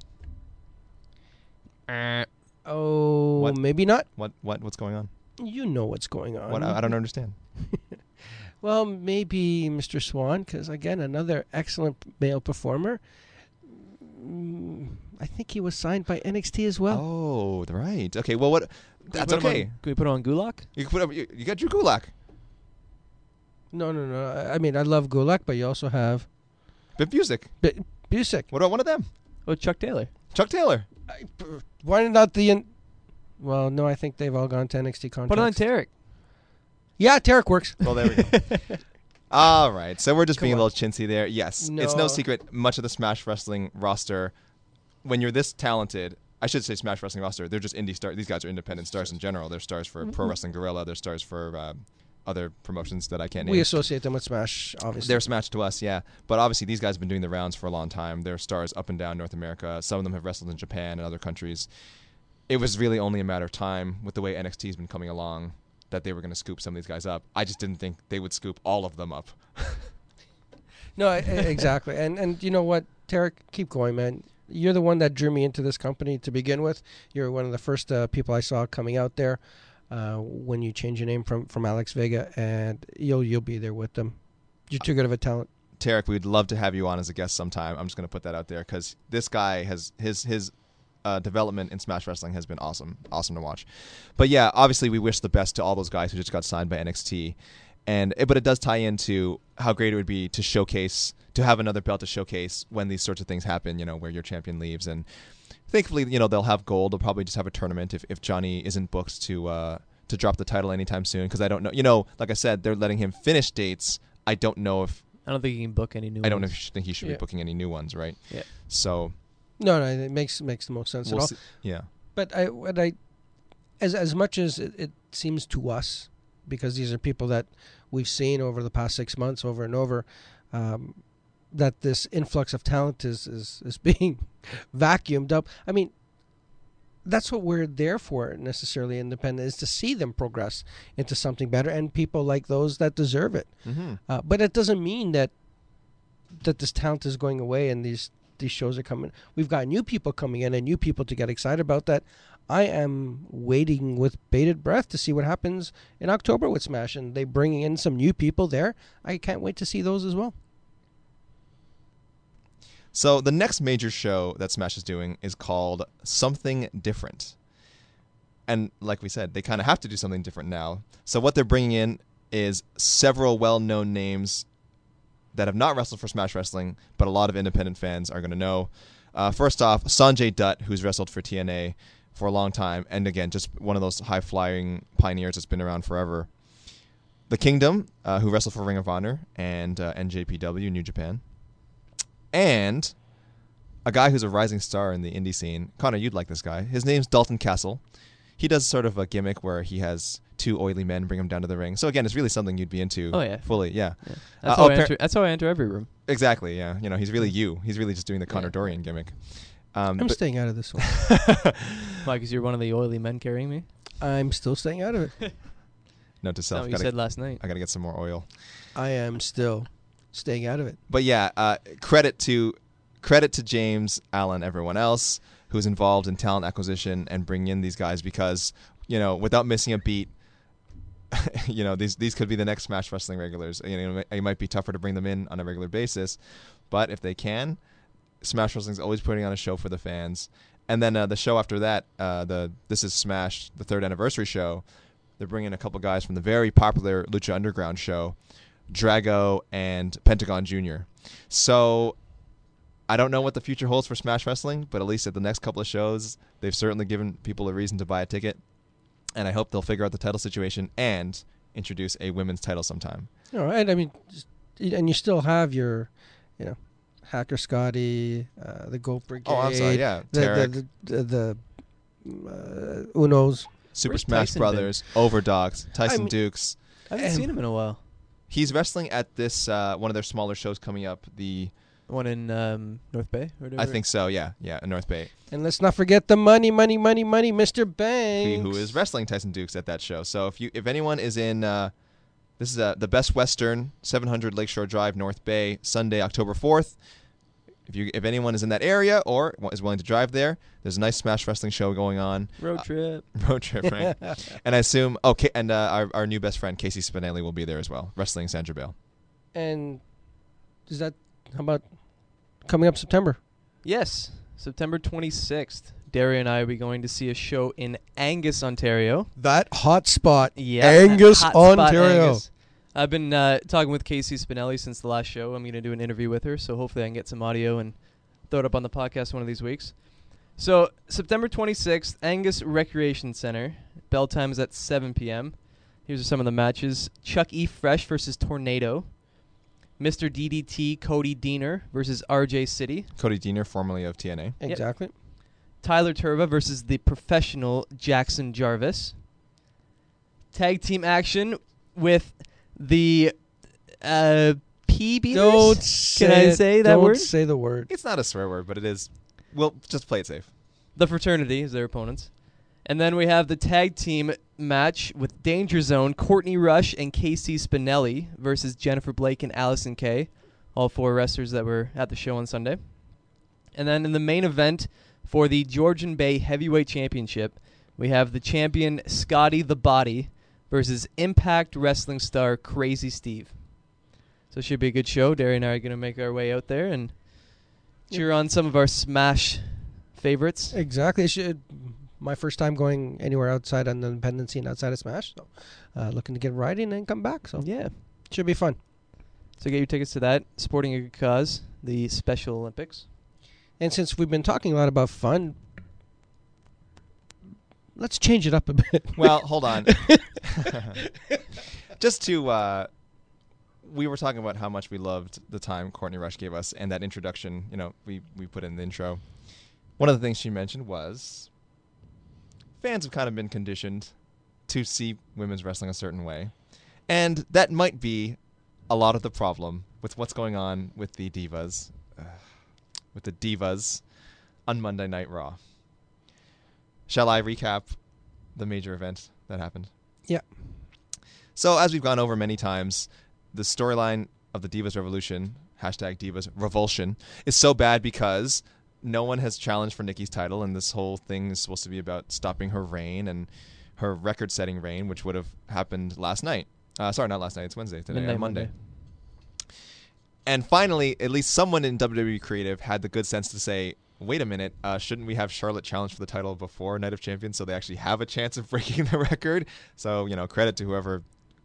oh, What? maybe not. What? What? What's going on? You know what's going on. What? I, I don't understand. Well, maybe Mister Swan, because again, another excellent male performer. Mm, I think he was signed by N X T as well. Oh, right. Okay. Well, what? Can we That's put him okay. On, can we put him on Gulak? You can put up. You, you got Drew Gulak, No, no, no. I- I mean, I love Gulak, but you also have Biff Busick. B- Busick. What about one of them? Oh, Chuck Taylor. Chuck Taylor. I, p- why not the? In- well, no, I think they've all gone to N X T contracts. Put it on Tarek. Yeah, Tarek works. Well, there we go. All right. So we're just Come being on. a little chintzy there. Yes. It's no No. secret. Much of the Smash Wrestling roster, when you're this talented, I should say Smash Wrestling roster, they're just indie stars. These guys are independent stars in general. They're stars for Pro Wrestling Guerrilla. They're stars for uh, other promotions that I can't name. We associate them with Smash, obviously. They're Smash to us, yeah. But obviously, these guys have been doing the rounds for a long time. They're stars up and down North America. Some of them have wrestled in Japan and other countries. It was really only a matter of time with the way N X T has been coming along that they were going to scoop some of these guys up. I just didn't think they would scoop all of them up. No, I- I- exactly. And and you know what, Tarek, keep going, man. You're the one that drew me into this company to begin with. You're one of the first uh, people I saw coming out there uh, when you changed your name from, from Alex Vega, and you'll you'll be there with them. You're too good of a talent. Tarek, we'd love to have you on as a guest sometime. I'm just going to put that out there because this guy has his his uh, development in Smash Wrestling has been awesome, awesome to watch. But yeah, obviously we wish the best to all those guys who just got signed by N X T, and but it does tie into how great it would be to showcase, to have another belt to showcase when these sorts of things happen. You know, where your champion leaves, and thankfully, you know, they'll have gold. They'll probably just have a tournament if if Johnny isn't booked to uh, to drop the title anytime soon. Because I don't know, you know, like I said, they're letting him finish dates. I don't know if. I don't think he can book any new I don't know ones. if you think he should Yeah. be booking any new ones, right? Yeah. So No, no, it makes makes the most sense we'll at all. see. Yeah. But I, what I, as as much as it, it seems to us, because these are people that we've seen over the past six months, over and over, um, that this influx of talent is is is being vacuumed up. I mean, that's what we're there for, necessarily independent, is to see them progress into something better, and people like those that deserve it. Mm-hmm. Uh, but it doesn't mean that that this talent is going away and these these shows are coming. We've got new people coming in and new people to get excited about that. I am waiting with bated breath to see what happens in October with Smash, and they bringing in some new people there. I can't wait to see those as well. So the next major show that Smash is doing is called Something Different. And like we said, they kind of have to do something different now. So what they're bringing in is several well-known names that have not wrestled for Smash Wrestling, but a lot of independent fans are going to know. Uh, first off, Sanjay Dutt, who's wrestled for T N A for a long time, and again, just one of those high-flying pioneers that's been around forever. The Kingdom, uh, who wrestled for Ring of Honor and uh, N J P W, New Japan. And a guy who's a rising star in the indie scene. Connor, you'd like this guy. His name's Dalton Castle. He does sort of a gimmick where he has two oily men bring him down to the ring. So again, it's really something you'd be into. Oh, yeah. Fully, yeah. Yeah. That's, Uh, how oh, I appar- enter, that's how I enter every room. Exactly, yeah. You know, he's really you. He's really just doing the Connor Yeah. Dorian gimmick. Um, I'm but- staying out of this one. Why, because you're one of the oily men carrying me? I'm still staying out of it. Note to That's self. what you Gotta, said last night. I got to get some more oil. I am still staying out of it. But yeah, uh, credit to credit to James, Allen, everyone else who's involved in talent acquisition and bringing in these guys because, you know, without missing a beat, you know, these these could be the next Smash Wrestling regulars. You know, it might be tougher to bring them in on a regular basis, but if they can, Smash Wrestling's always putting on a show for the fans. And then uh, the show after that, uh, the This Is Smash, the third anniversary show, they're bringing a couple guys from the very popular Lucha Underground show, Drago and Pentagon Junior So I don't know what the future holds for Smash Wrestling, but at least at the next couple of shows, they've certainly given people a reason to buy a ticket. And I hope they'll figure out the title situation and introduce a women's title sometime. All right. I mean, just, and you still have your, you know, Hacker Scotty, uh, the Goat Brigade. Oh, I'm sorry, yeah. The, Tarek, the, the, the, the uh, Unos. Super Where's Smash Tyson Brothers, Overdogs, Tyson mean- Dukes. I haven't And- seen him in a while. He's wrestling at this uh, one of their smaller shows coming up. The The one in um, North Bay? Or whatever. I think so, yeah, yeah, in North Bay. And let's not forget the money, money, money, money, Mister Banks. He- who is wrestling Tyson Dukes at that show. So if you if anyone is in uh, this is uh, the Best Western, seven hundred Lakeshore Drive, North Bay, Sunday, October fourth. If you if anyone is in that area or wa- is willing to drive there, there's a nice Smash Wrestling show going on. Road Uh, trip. road trip, right? And I assume okay, and uh, our our new best friend Casey Spinelli will be there as well, wrestling Sandra Bale. And is that, how about coming up September? Yes, September twenty-sixth. Derry and I will be going to see a show in Angus, Ontario. That hot spot. Yeah, Angus, hot spot Ontario. Angus. I've been uh, talking with Casey Spinelli since the last show. I'm going to do an interview with her, so hopefully I can get some audio and throw it up on the podcast one of these weeks. So, September twenty-sixth, Angus Recreation Center. Bell time is at seven p.m. Here's some of the matches. Chuck E. Fresh versus Tornado. Mister D D T Cody Diener versus R J City. Cody Diener, formerly of T N A. Exactly. Tyler Turva versus the professional Jackson Jarvis. Tag team action with the uh, P beaters. Don't say Can I it. say that Don't word? say the word. It's not a swear word, but it is. We'll just play it safe. The Fraternity is their opponents. And then we have the tag team match with Danger Zone, Courtney Rush and Casey Spinelli versus Jennifer Blake and Allison Kay. All four wrestlers that were at the show on Sunday. And then in the main event for the Georgian Bay Heavyweight Championship, we have the champion Scotty the Body versus Impact Wrestling star Crazy Steve. So it should be a good show. Derry and I are going to make our way out there and cheer on some of our Smash favorites. Exactly. It should, my first time going anywhere outside on the independent scene outside of Smash. So uh, looking to get riding and come back. So Yeah. should be fun. So get your tickets to that. Supporting a good cause, the Special Olympics. And since we've been talking a lot about fun, let's change it up a bit. Well, hold on. Just to, uh, we were talking about how much we loved the time Courtney Rush gave us and that introduction, you know, we, we put in the intro. One of the things she mentioned was fans have kind of been conditioned to see women's wrestling a certain way. And that might be a lot of the problem with what's going on with the divas, uh, with the divas on Monday Night Raw. Shall I recap the major event that happened? Yeah. So as we've gone over many times, the storyline of the Divas Revolution, hashtag Divas Revulsion, is so bad because no one has challenged for Nikki's title, and this whole thing is supposed to be about stopping her reign and her record-setting reign, which would have happened last night. Uh, sorry, not last night. It's Wednesday today, Midnight on Monday. Monday. And finally, at least someone in W W E Creative had the good sense to say, wait a minute, uh, shouldn't we have Charlotte challenge for the title before Night of Champions so they actually have a chance of breaking the record? So, you know, credit to whoever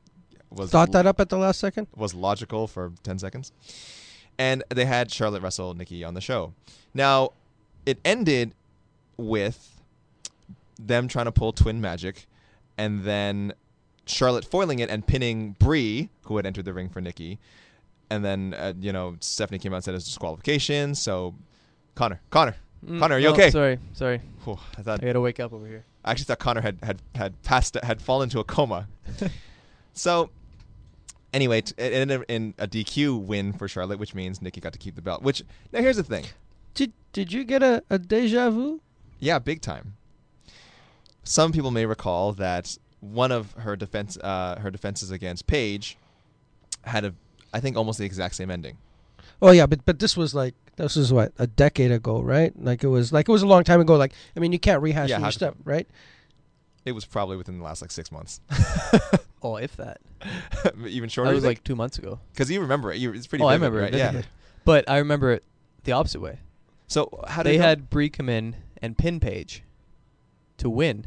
was Thought that up at the last second? was logical for ten seconds. And they had Charlotte wrestle Nikki on the show. Now, it ended with them trying to pull twin magic, and then Charlotte foiling it and pinning Brie, who had entered the ring for Nikki. And then, uh, you know, Stephanie came out and said it was disqualification. So, Connor, Connor, Mm, Connor, are you no, okay? Sorry, sorry. Whew, I thought I gotta wake up over here. I actually thought Connor had had had passed had fallen into a coma. So, anyway, t- it ended in a D Q win for Charlotte, which means Nikki got to keep the belt. Which now here's the thing. Did Did you get a, a deja vu? Yeah, big time. Some people may recall that one of her defense uh, her defenses against Paige had a I think almost the exact same ending. Oh yeah, but but this was like this was what a decade ago, right? Like it was like it was a long time ago. Like I mean, you can't rehash Yeah, new how could stuff, right? It was probably within the last like six months, Oh, if that. even shorter. That was like two months ago. Because you remember it. You, it's pretty. Oh, I vivid, remember it right? Yeah. vividly. But I remember it the opposite way. So how did They it go? had Brie come in and pin Paige to win.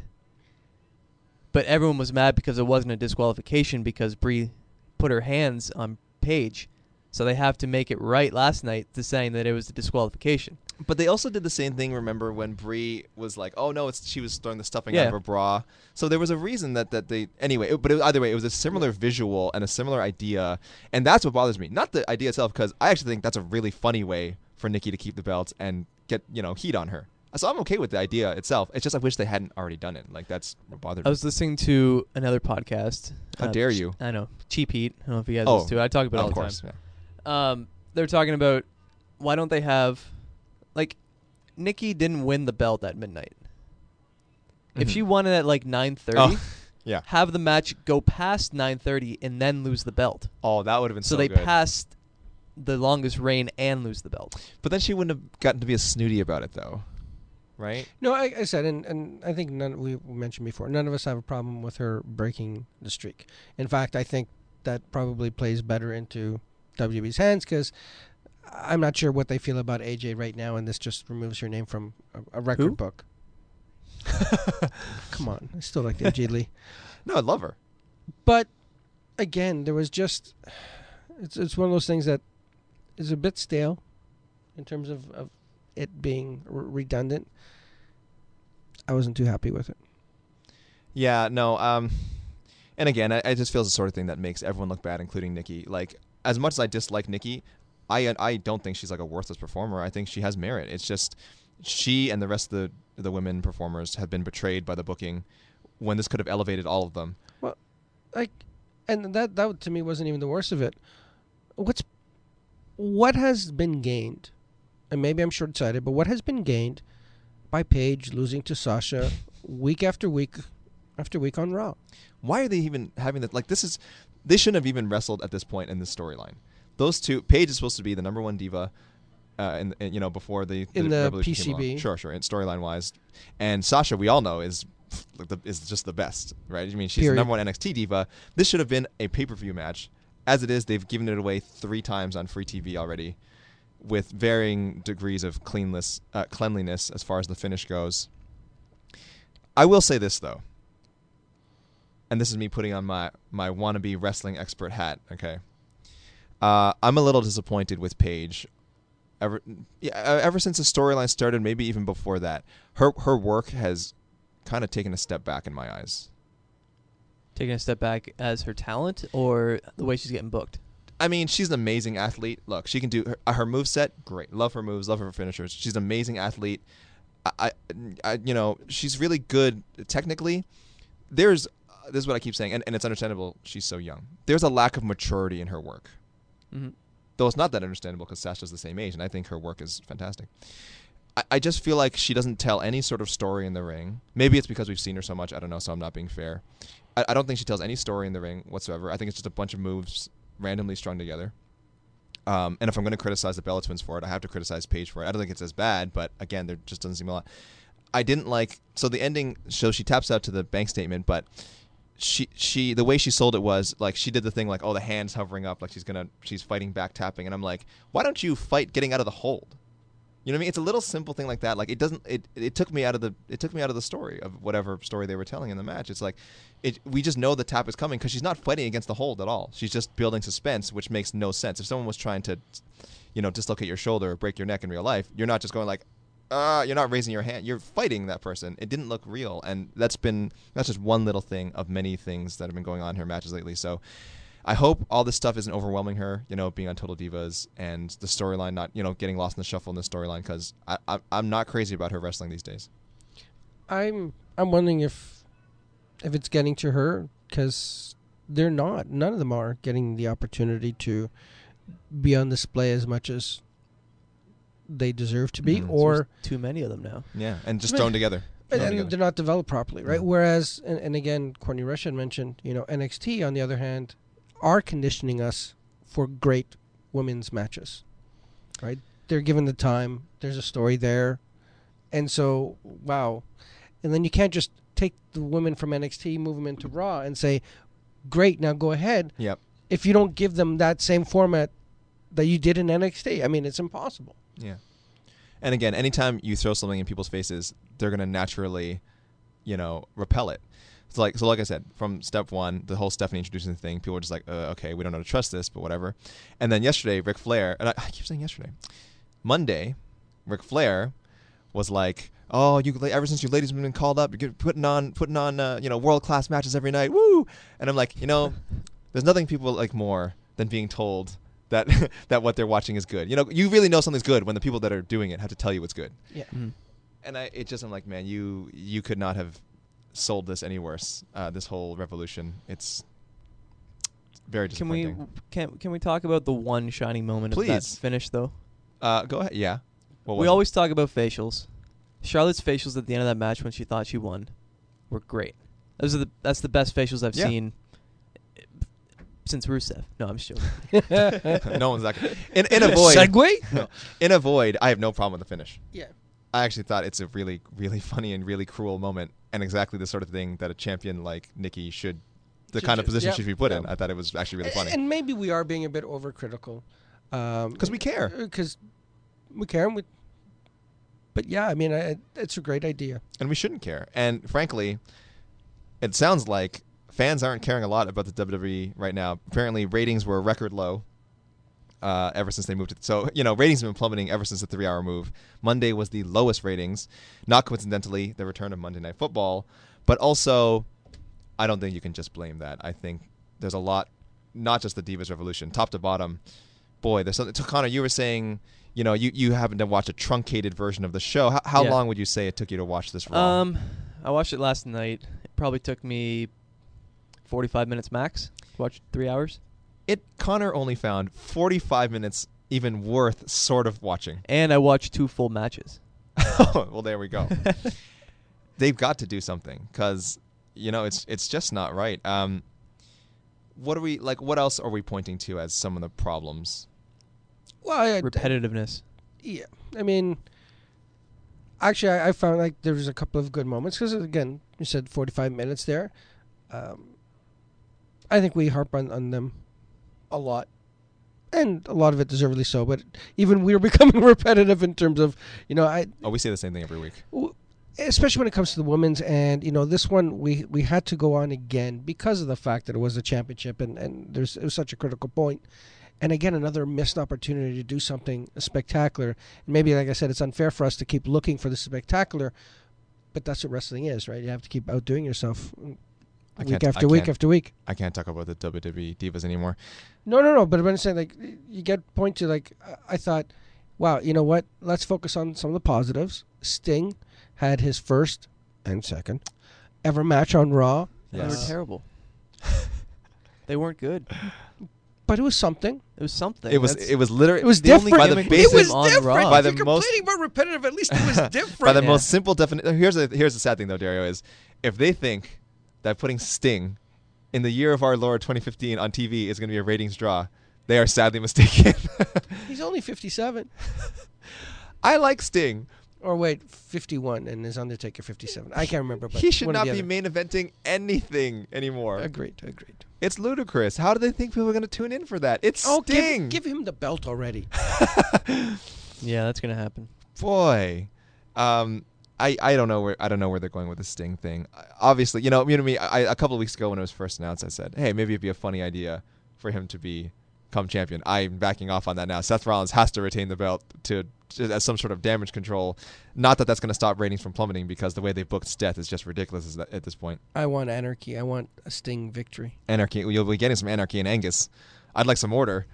But everyone was mad because it wasn't a disqualification because Brie put her hands on Paige. So they have to make it right last night to saying that it was a disqualification. But they also did the same thing. Remember when Brie was like, "Oh no, it's she was throwing the stuffing out Yeah. of her bra." So there was a reason that that they anyway. It, but it, was- either way, it was a similar visual and a similar idea, and that's what bothers me. Not the idea itself, because I actually think that's a really funny way for Nikki to keep the belts and get you know heat on her. So I'm okay with the idea itself. It's just I wish they hadn't already done it. Like that's what bothered I me. was listening to another podcast. How Uh, dare Ch- you? I know. Cheap Heat. I don't know if you guys Oh, listen to it. I talk about it all of the course. time. Yeah. Um, they're talking about why don't they have, like, Nikki didn't win the belt at midnight. If Mhm. she won it at like nine thirty, Oh, yeah. have the match go past nine thirty and then lose the belt. Oh, that would have been so, So, they good. passed the longest reign and lose the belt. But then she wouldn't have gotten to be as snooty about it, though, right? No, I, I said, and, and I think none, we mentioned before, none of us have a problem with her breaking the streak. In fact, I think that probably plays better into W W E's hands because I'm not sure what they feel about A J right now, and this just removes her name from a, a record Who? book. Come on, I still like A J Lee. No, I love her. But again, there was just it's it's one of those things that is a bit stale in terms of, of it being r- redundant. I wasn't too happy with it. Yeah, no. Um, and again, I, I just feel it's the sort of thing that makes everyone look bad, including Nikki. Like, as much as I dislike Nikki, I I don't think she's like a worthless performer. I think she has merit. It's just she and the rest of the the women performers have been betrayed by the booking when this could have elevated all of them. Like, and that that to me wasn't even the worst of it. What's what has been gained, and maybe I'm short-sighted, but what has been gained by Paige losing to Sasha week after week after week on Raw? Why are they even having that? Like, this is they shouldn't have even wrestled at this point in this storyline. Those two, Paige is supposed to be the number one diva, uh, in, in you know before the, In the Revolution P C came B. along. Sure, sure. And storyline wise, and Sasha, we all know is like the, is just the best, right? I mean, she's Period. the number one N X T diva. This should have been a pay per view match. As it is, they've given it away three times on free T V already, with varying degrees of cleanless uh, cleanliness as far as the finish goes. I will say this though, and this is me putting on my my wannabe wrestling expert hat. Okay, uh, I'm a little disappointed with Paige. Ever, yeah, uh, ever since the storyline started, maybe even before that, her her work has kind of taken a step back in my eyes. Taking a step back as her talent or the way she's getting booked? I mean, she's an amazing athlete. Look, she can do her, her moveset. Great, love her moves, love her finishers. She's an amazing athlete. I, I, I you know, she's really good technically. There's, uh, this is what I keep saying, and, and it's understandable. She's so young. There's a lack of maturity in her work. Mm-hmm. Though it's not that understandable because Sasha's the same age, and I think her work is fantastic. I, I just feel like she doesn't tell any sort of story in the ring. Maybe it's because we've seen her so much. I don't know, so I'm not being fair. I, I don't think she tells any story in the ring whatsoever. I think it's just a bunch of moves randomly strung together. Um, and if I'm going to criticize the Bella Twins for it, I have to criticize Paige for it. I don't think it's as bad, but again, there just doesn't seem a lot. I didn't like, so the ending, so she taps out to the bank statement, but she, she, the way she sold it was like, she did the thing like, oh, the hand's hovering up, like she's going to, she's fighting back tapping. And I'm like, why don't you fight getting out of the hold? You know what I mean? It's a little simple thing like that. Like it doesn't. It it took me out of the. It took me out of the story of whatever story they were telling in the match. It's like, it. We just know the tap is coming because she's not fighting against the hold at all. She's just building suspense, which makes no sense. If someone was trying to, you know, dislocate your shoulder or break your neck in real life, you're not just going like, ah, uh, you're not raising your hand. You're fighting that person. It didn't look real, and that's been that's just one little thing of many things that have been going on in her matches lately. So. I hope all this stuff isn't overwhelming her, you know, being on Total Divas and the storyline not, you know, getting lost in the shuffle in the storyline because I, I, I'm not crazy about her wrestling these days. I'm I'm wondering if if it's getting to her because they're not. None of them are getting the opportunity to be on display as much as they deserve to be, Mhm. or There's too many of them now. Yeah, and just thrown together. and, Thrown and together. they're not developed properly, right? Mhm. Whereas, and, and again, Courtney Rush had mentioned, you know, N X T on the other hand, are conditioning us for great women's matches, right? They're given the time. There's a story there. And so, wow. And then you can't just take the women from N X T, move them into Raw and say, great, now go ahead. Yep. If you don't give them that same format that you did in N X T. I mean, it's impossible. Yeah. And again, anytime you throw something in people's faces, they're going to naturally, you know, repel it. So like, so like I said, from step one, the whole Stephanie introducing the thing, people were just like, uh, okay, we don't know how to trust this, but whatever. And then yesterday, Ric Flair, and I, I keep saying yesterday, Monday, Ric Flair was like, oh, you ever since you ladies have been called up, you're putting on putting on uh, you know, world class matches every night, woo! And I'm like, you know, there's nothing people like more than being told that that what they're watching is good. You know, you really know something's good when the people that are doing it have to tell you what's good. Yeah. Mm. And I, it just, I'm like, man, you you could not have sold this any worse. Uh, this whole revolution, it's very Can we disappointing. can can we talk about the one shining moment of that Please. finish though? Uh, go ahead. Yeah. What was We it? always talk about facials. Charlotte's facials at the end of that match when she thought she won were great. Those are the that's the best facials I've Yeah. seen since Rusev. No, I'm just joking. no one's that good. In, in a void. Segway? No. In a void, I have no problem with the finish. Yeah. I actually thought it's a really, really funny and really cruel moment, and exactly the sort of thing that a champion like Nikki should, the Should kind of do. position Yeah. she should be put in. Yeah. I thought it was actually really funny. And maybe we are being a bit overcritical. Because Because we care. Because we care. And we, but yeah, I mean, I, it's a great idea. And we shouldn't care. And frankly, it sounds like fans aren't caring a lot about the W W E right now. Apparently, ratings were record low uh, ever since they moved it. So, you know, ratings have been plummeting ever since the three-hour move. Monday was the lowest ratings. Not coincidentally, the return of Monday Night Football. But also, I don't think you can just blame that. I think there's a lot, not just the Divas Revolution, top to bottom. Boy, there's something. So Connor, you were saying, you know, you, you happened to watch a truncated version of the show. How, how Yeah. long would you say it took you to watch this Raw? Um, I watched it last night. It probably took me forty-five minutes max. Watched three hours. It Connor only found forty-five minutes even worth sort of watching. And I watched two full matches. Well, there we go. They've got to do something because, you know, it's it's just not right. Um, what are we like? What else are we pointing to as some of the problems? Well, I, Repetitiveness. yeah. I mean, actually, I, I found like there was a couple of good moments because, again, you said forty-five minutes there. Um, I think we harp on, on them a lot. And a lot of it deservedly so, but even we're becoming repetitive in terms of, you know, I Oh, we say the same thing every week. w- especially when it comes to the women's, and you know, this one we we had to go on again because of the fact that it was a championship, and and there's it was such a critical point. And again, another missed opportunity to do something spectacular. And maybe, like I said, it's unfair for us to keep looking for the spectacular, but that's what wrestling is, right? You have to keep outdoing yourself I week can't- I after week can't- after week. I can't talk about the W W E Divas anymore. No, no, no. But I'm saying, like, you get point to, like, I thought, wow, you know what? Let's focus on some of the positives. Sting had his first and second ever match on Raw. They were Yes. terrible. They weren't good. But it was something. It was something. It was That's- it was literally It was the only- different. by the gimmick basic It was on different. Raw. By If the you're most- complaining about repetitive, at least it was different. by the Yeah. most simple definition. Here's the here's the sad thing though, Dario, is if they think that putting Sting in the year of our Lord twenty fifteen on T V is going to be a ratings draw, they are sadly mistaken. He's only fifty-seven. I like Sting. Or wait, fifty-one, and is Undertaker fifty-seven? I can't remember. But He should one or not the be other. main eventing anything anymore. Agreed, agreed. It's ludicrous. How do they think people are going to tune in for that? It's Oh, Sting. give, give him the belt already. Yeah, that's gonna happen. boy. Um, I, I don't know where I don't know where they're going with the Sting thing. Obviously, you know, you know me. I, a couple of weeks ago when it was first announced, I said, "Hey, maybe it'd be a funny idea for him to be become champion." I'm backing off on that now. Seth Rollins has to retain the belt to, to as some sort of damage control. Not that that's going to stop ratings from plummeting, because the way they booked Death is just ridiculous at this point. I want anarchy. I want a Sting victory. Anarchy. You'll be getting some anarchy in Angus. I'd like some order.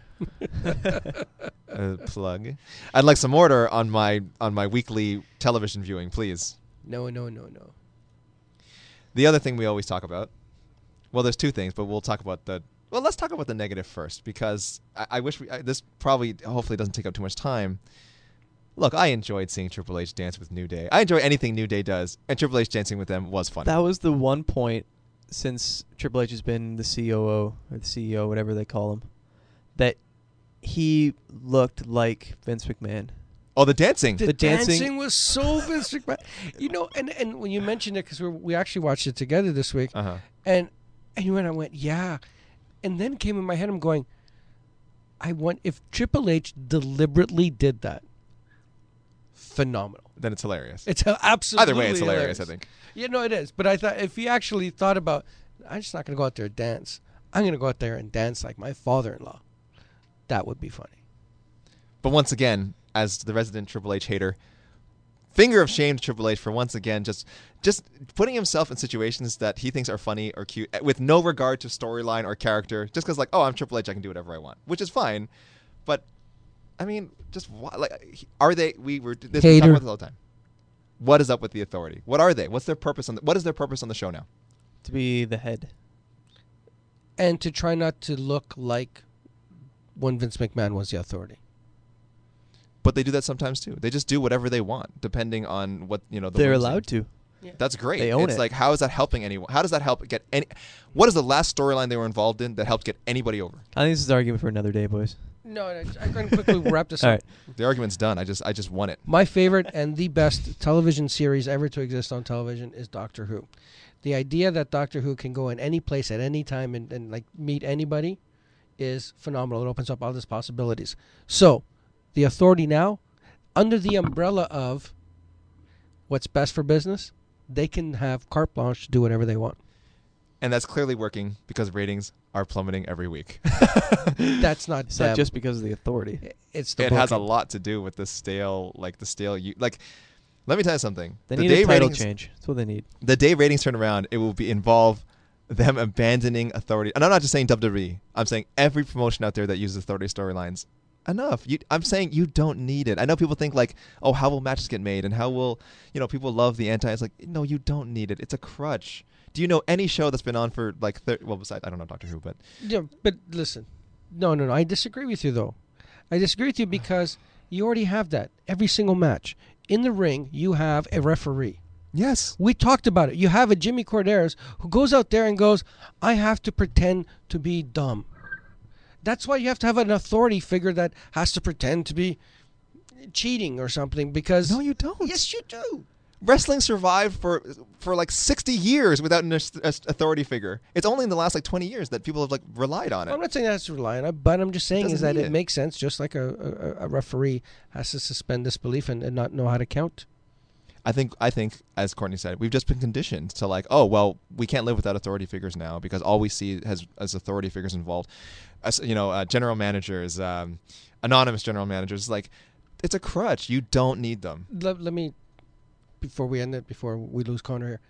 uh, plug. I'd like some order on my on my weekly television viewing, please. No, no, no, no. The other thing we always talk about, well, there's two things, but we'll talk about the. Well, let's talk about the negative first, because I, I wish we. I, this probably, hopefully, doesn't take up too much time. Look, I enjoyed seeing Triple H dance with New Day. I enjoy anything New Day does, and Triple H dancing with them was fun. That was the one point since Triple H has been the C O O or the C E O, whatever they call him, that he looked like Vince McMahon. Oh, the dancing. The, The dancing- dancing was so Vince McMahon. You know, and, and when you mentioned it, because we actually watched it together this week, Uh huh. and and when I went, yeah, and then came in my head, I'm going, I want if Triple H deliberately did that, phenomenal. Then it's hilarious. It's a- absolutely Either way, it's hilarious, I think. Yeah, no, it is. But I thought if he actually thought about, I'm just not going to go out there and dance. I'm going to go out there and dance like my father-in-law. That would be funny. But once again, as the resident Triple H hater, finger of shame to Triple H for once again just just putting himself in situations that he thinks are funny or cute with no regard to storyline or character, just because, like, oh, I'm Triple H, I can do whatever I want, which is fine. But I mean, just why, like, are they? We were this we talk Hater. about this all the time. What is up with the Authority? What are they? What's their purpose on the, what is their purpose on the show now? To be the head. And to try not to look like when Vince McMahon was the Authority. But they do that sometimes too. They just do whatever they want, depending on what, you know. The They're whims allowed are. to. That's great. They own it's it. like, how is that helping anyone? How does that help get any? What is the last storyline they were involved in that helped get anybody over? I think this is an argument for another day, boys. No, I, I'm going to quickly wrap this All up. right. The argument's done. I just, I just won it. My favorite and the best television series ever to exist on television is Doctor Who. The idea that Doctor Who can go in any place at any time and, and like meet anybody is phenomenal. It opens up all these possibilities. So, the Authority now, under the umbrella of what's best for business, they can have carte blanche to do whatever they want. And that's clearly working because ratings are plummeting every week. That's not It's them. not just because of the Authority. I- It's the It has a booking. lot to do with the stale, like the stale. You like, let me tell you something. They the need day a title ratings, change. That's what they need. the day ratings turn around, it will be involve them abandoning Authority. And I'm not just saying W W E. I'm saying every promotion out there that uses Authority storylines. Enough. You, I'm saying you don't need it. I know people think like, oh, how will matches get made and how will, you know, people love the anti. It's like, no, you don't need it. It's a crutch. Do you know any show that's been on for like, thir- well, besides, I don't know Doctor Who, but Yeah, but listen. No, no, no. I disagree with you, though. I disagree with you because you already have that. Every single match. In the ring, you have a referee. yes. We talked about it. You have a Jimmy Corderas who goes out there and goes, I have to pretend to be dumb. That's why you have to have an authority figure that has to pretend to be cheating or something because... No, you don't. Yes, you do. Wrestling survived for for like sixty years without an as- as- authority figure. It's only in the last like twenty years that people have like relied on it. I'm not saying that's rely on it, but I'm just saying doesn't is that need it, it. makes sense, just like a, a, a referee has to suspend disbelief and, and not know how to count. I think I think as Courtney said, we've just been conditioned to like, oh well, we can't live without authority figures now because all we see has as authority figures involved, as you know, uh, general managers, um, anonymous general managers. Like, it's a crutch. You don't need them. Let, let me, before we end it, before we lose Connor here,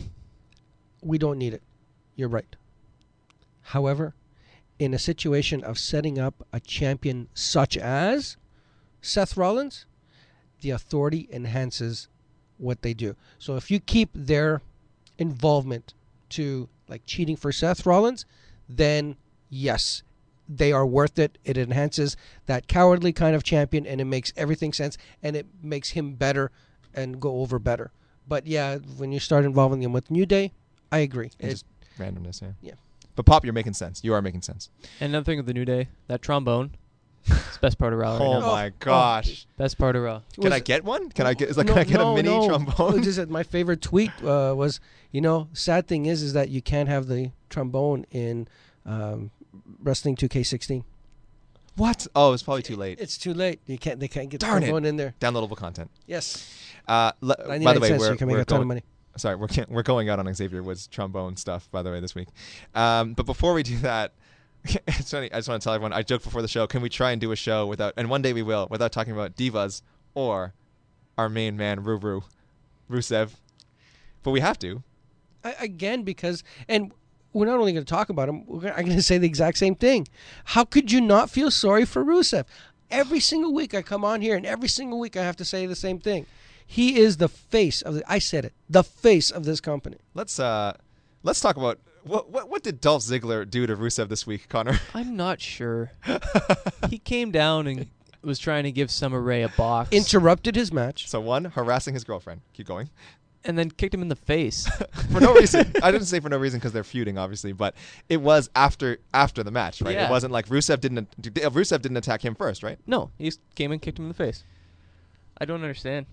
we don't need it. You're right. However, in a situation of setting up a champion such as Seth Rollins, the authority enhances what they do. So if you keep their involvement to like cheating for Seth Rollins, then yes, they are worth it. It enhances that cowardly kind of champion and it makes everything sense and it makes him better and go over better. But yeah, when you start involving them with New Day, I agree. It's It- just randomness. Yeah. Yeah. But Pop, you're making sense. You are making sense. And another thing with the New Day, that trombone, it's the best part of Raw right Oh now. my gosh. Best part of Raw. Can Was I it- get one? Can I get? Is like, No, can I get no, a mini no. trombone? Just that my favorite tweet uh, was, you know, sad thing is, is that you can't have the trombone in um, Wrestling two K sixteen. What? Oh, it's probably too late. It's too late. You can't. They can't get Darn it. trombone in there. Downloadable content. Yes. Uh, le- by ninety-nine the way, cents, we're, you can make we're a ton going, of money. Sorry, we're we're going out on Xavier Woods trombone stuff. By the way, this week. Um, but before we do that, it's funny. I just want to tell everyone. I joked before the show. Can we try and do a show without? And one day we will, without talking about divas or our main man Ruru, Rusev. But we have to. I, again, because and. We're not only going to talk about him, we're gonna, I'm going to say the exact same thing. How could you not feel sorry for Rusev? Every single week I come on here, and every single week I have to say the same thing. He is the face of the, I said it, the face of this company. Let's uh, let's talk about what what what did Dolph Ziggler do to Rusev this week, Connor? I'm not sure. He came down and was trying to give Summer Rae a box. Interrupted his match. So one, harassing his girlfriend. Keep going. And then kicked him in the face. For no reason. I didn't say for no reason because they're feuding, obviously, but it was after after the match, right? Yeah. It wasn't like Rusev didn't Rusev didn't attack him first, right? No, he just came and kicked him in the face. I don't understand.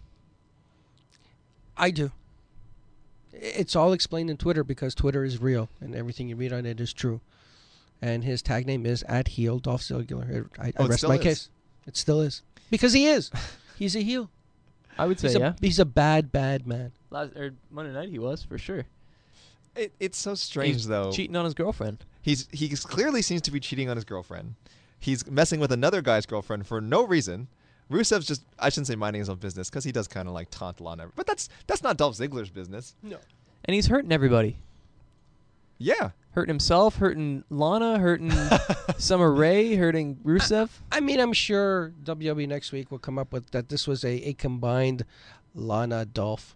I do. It's all explained in Twitter because Twitter is real and everything you read on it is true. And his tag name is at heel Dolph Ziggler. I, Oh, I it rest still my is? case. It still is. Because he is. He's a heel. I would say, He's a, yeah. he's a bad, bad man. Last, or Monday night he was, for sure. It, it's so strange He's though. cheating on his girlfriend. He's he clearly seems to be cheating on his girlfriend. He's messing with another guy's girlfriend for no reason. Rusev's just, I shouldn't say minding his own business because he does kind of like taunt Lana. But that's that's not Dolph Ziggler's business. No. And he's hurting everybody. Yeah. Hurting himself, hurting Lana, hurting Summer Rae, hurting Rusev. I mean, I'm sure W W E next week will come up with that this was a, a combined Lana Dolph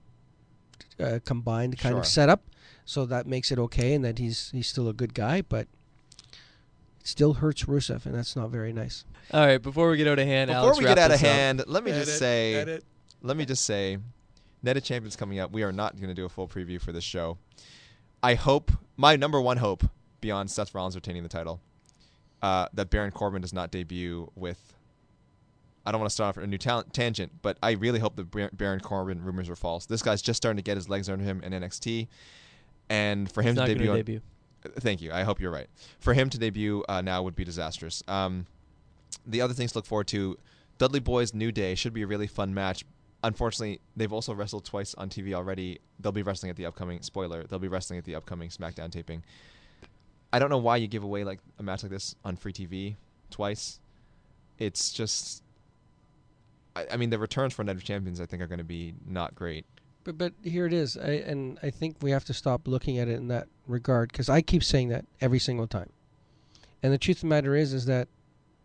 uh, combined kind of Sure. setup, so that makes it okay, and that he's he's still a good guy, but it still hurts Rusev, and that's not very nice. All right, before we get out of hand, Before Alex, we wrap get out of this up. hand, let me just Edit, say, edit. let me just say, Night of Champions coming up. We are not going to do a full preview for this show. I hope, my number one hope, beyond Seth Rollins retaining the title, uh, that Baron Corbin does not debut with, I don't want to start off a new talent tangent, but I really hope the Bar- Baron Corbin rumors are false. This guy's just starting to get his legs under him in N X T, and for him He's to not debut, gonna on- debut. Thank you. I hope you're right. For him to debut uh, now would be disastrous. Um, the other things to look forward to, Dudley Boyz New Day should be a really fun match. Unfortunately, they've also wrestled twice on T V already. They'll be wrestling at the upcoming, spoiler, they'll be wrestling at the upcoming SmackDown taping. I don't know why you give away like a match like this on free T V twice. It's just, I, I mean, the returns for Night of Champions I think are going to be not great. But but here it is, I, and I think we have to stop looking at it in that regard because I keep saying that every single time, and the truth of the matter is is that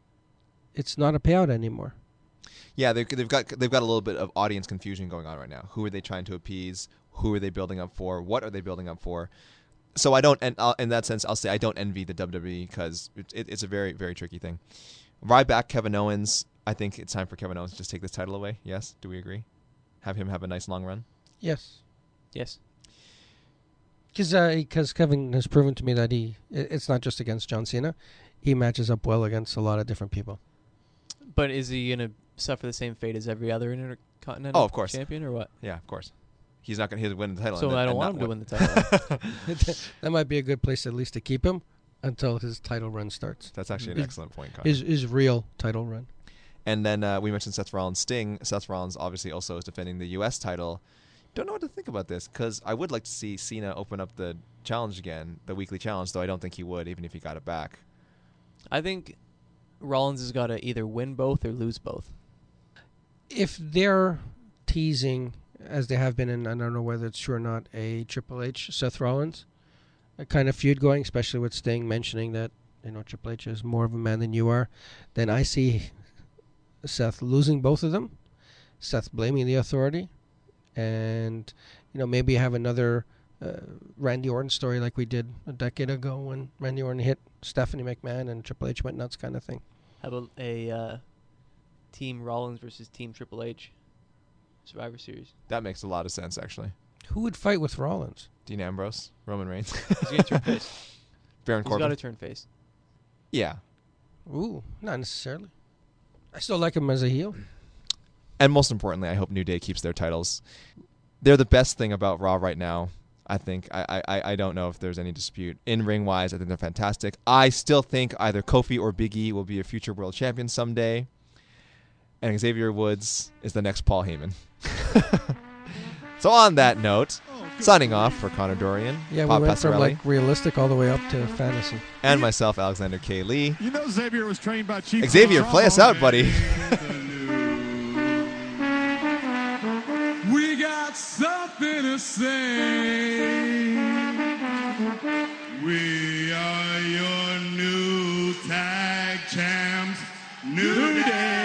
it's not a payout anymore. Yeah, they've, they've got they've got a little bit of audience confusion going on right now. Who are they trying to appease? Who are they building up for? What are they building up for? So I don't, and I'll, in that sense, I'll say I don't envy the W W E because it, it, it's a very very tricky thing. Ryback, Kevin Owens. I think it's time for Kevin Owens to just take this title away. Yes, do we agree? Have him have a nice long run. Yes. Yes. Because uh, Kevin has proven to me that he it, it's not just against John Cena, he matches up well against a lot of different people. But is he going to suffer the same fate as every other Intercontinental Oh, of course. champion or what? Yeah, of course. He's not going to win the title. So and I then- don't and want him to not win the title. That might be a good place at least to keep him until his title run starts. That's actually an His- excellent point, Connor. His his real title run. And then uh, we mentioned Seth Rollins Sting. Seth Rollins obviously also is defending the U S title. Don't know what to think about this because I would like to see Cena open up the challenge again, the weekly challenge, though I don't think he would, even if he got it back. I think Rollins has got to either win both or lose both. If they're teasing, as they have been, and I don't know whether it's true or not, a Triple H Seth Rollins a kind of feud going, especially with Sting mentioning that you know Triple H is more of a man than you are, then I see Seth losing both of them, Seth blaming the Authority, and you know maybe have another uh, Randy Orton story like we did a decade ago when Randy Orton hit Stephanie McMahon and Triple H went nuts, kind of thing. How about a uh, Team Rollins versus Team Triple H Survivor Series? That makes a lot of sense, actually. Who would fight with Rollins? Dean Ambrose, Roman Reigns, He's going to turn face. Baron He's got Corbin. to turn face. Yeah. Ooh, not necessarily. I still like him as a heel. And most importantly, I hope New Day keeps their titles. They're the best thing about Raw right now. I think I, I I don't know if there's any dispute. In ring wise, I think they're fantastic. I still think either Kofi or Big E will be a future world champion someday. And Xavier Woods is the next Paul Heyman. So on that note, signing off for Connor Dorian, Yeah, Pop we went from Passarelli, like realistic all the way up to fantasy. and myself, Alexander K. Lee. You know Xavier was trained by Chief. Xavier, play us out, buddy. We got something to say. We are your new tag champs, New Day.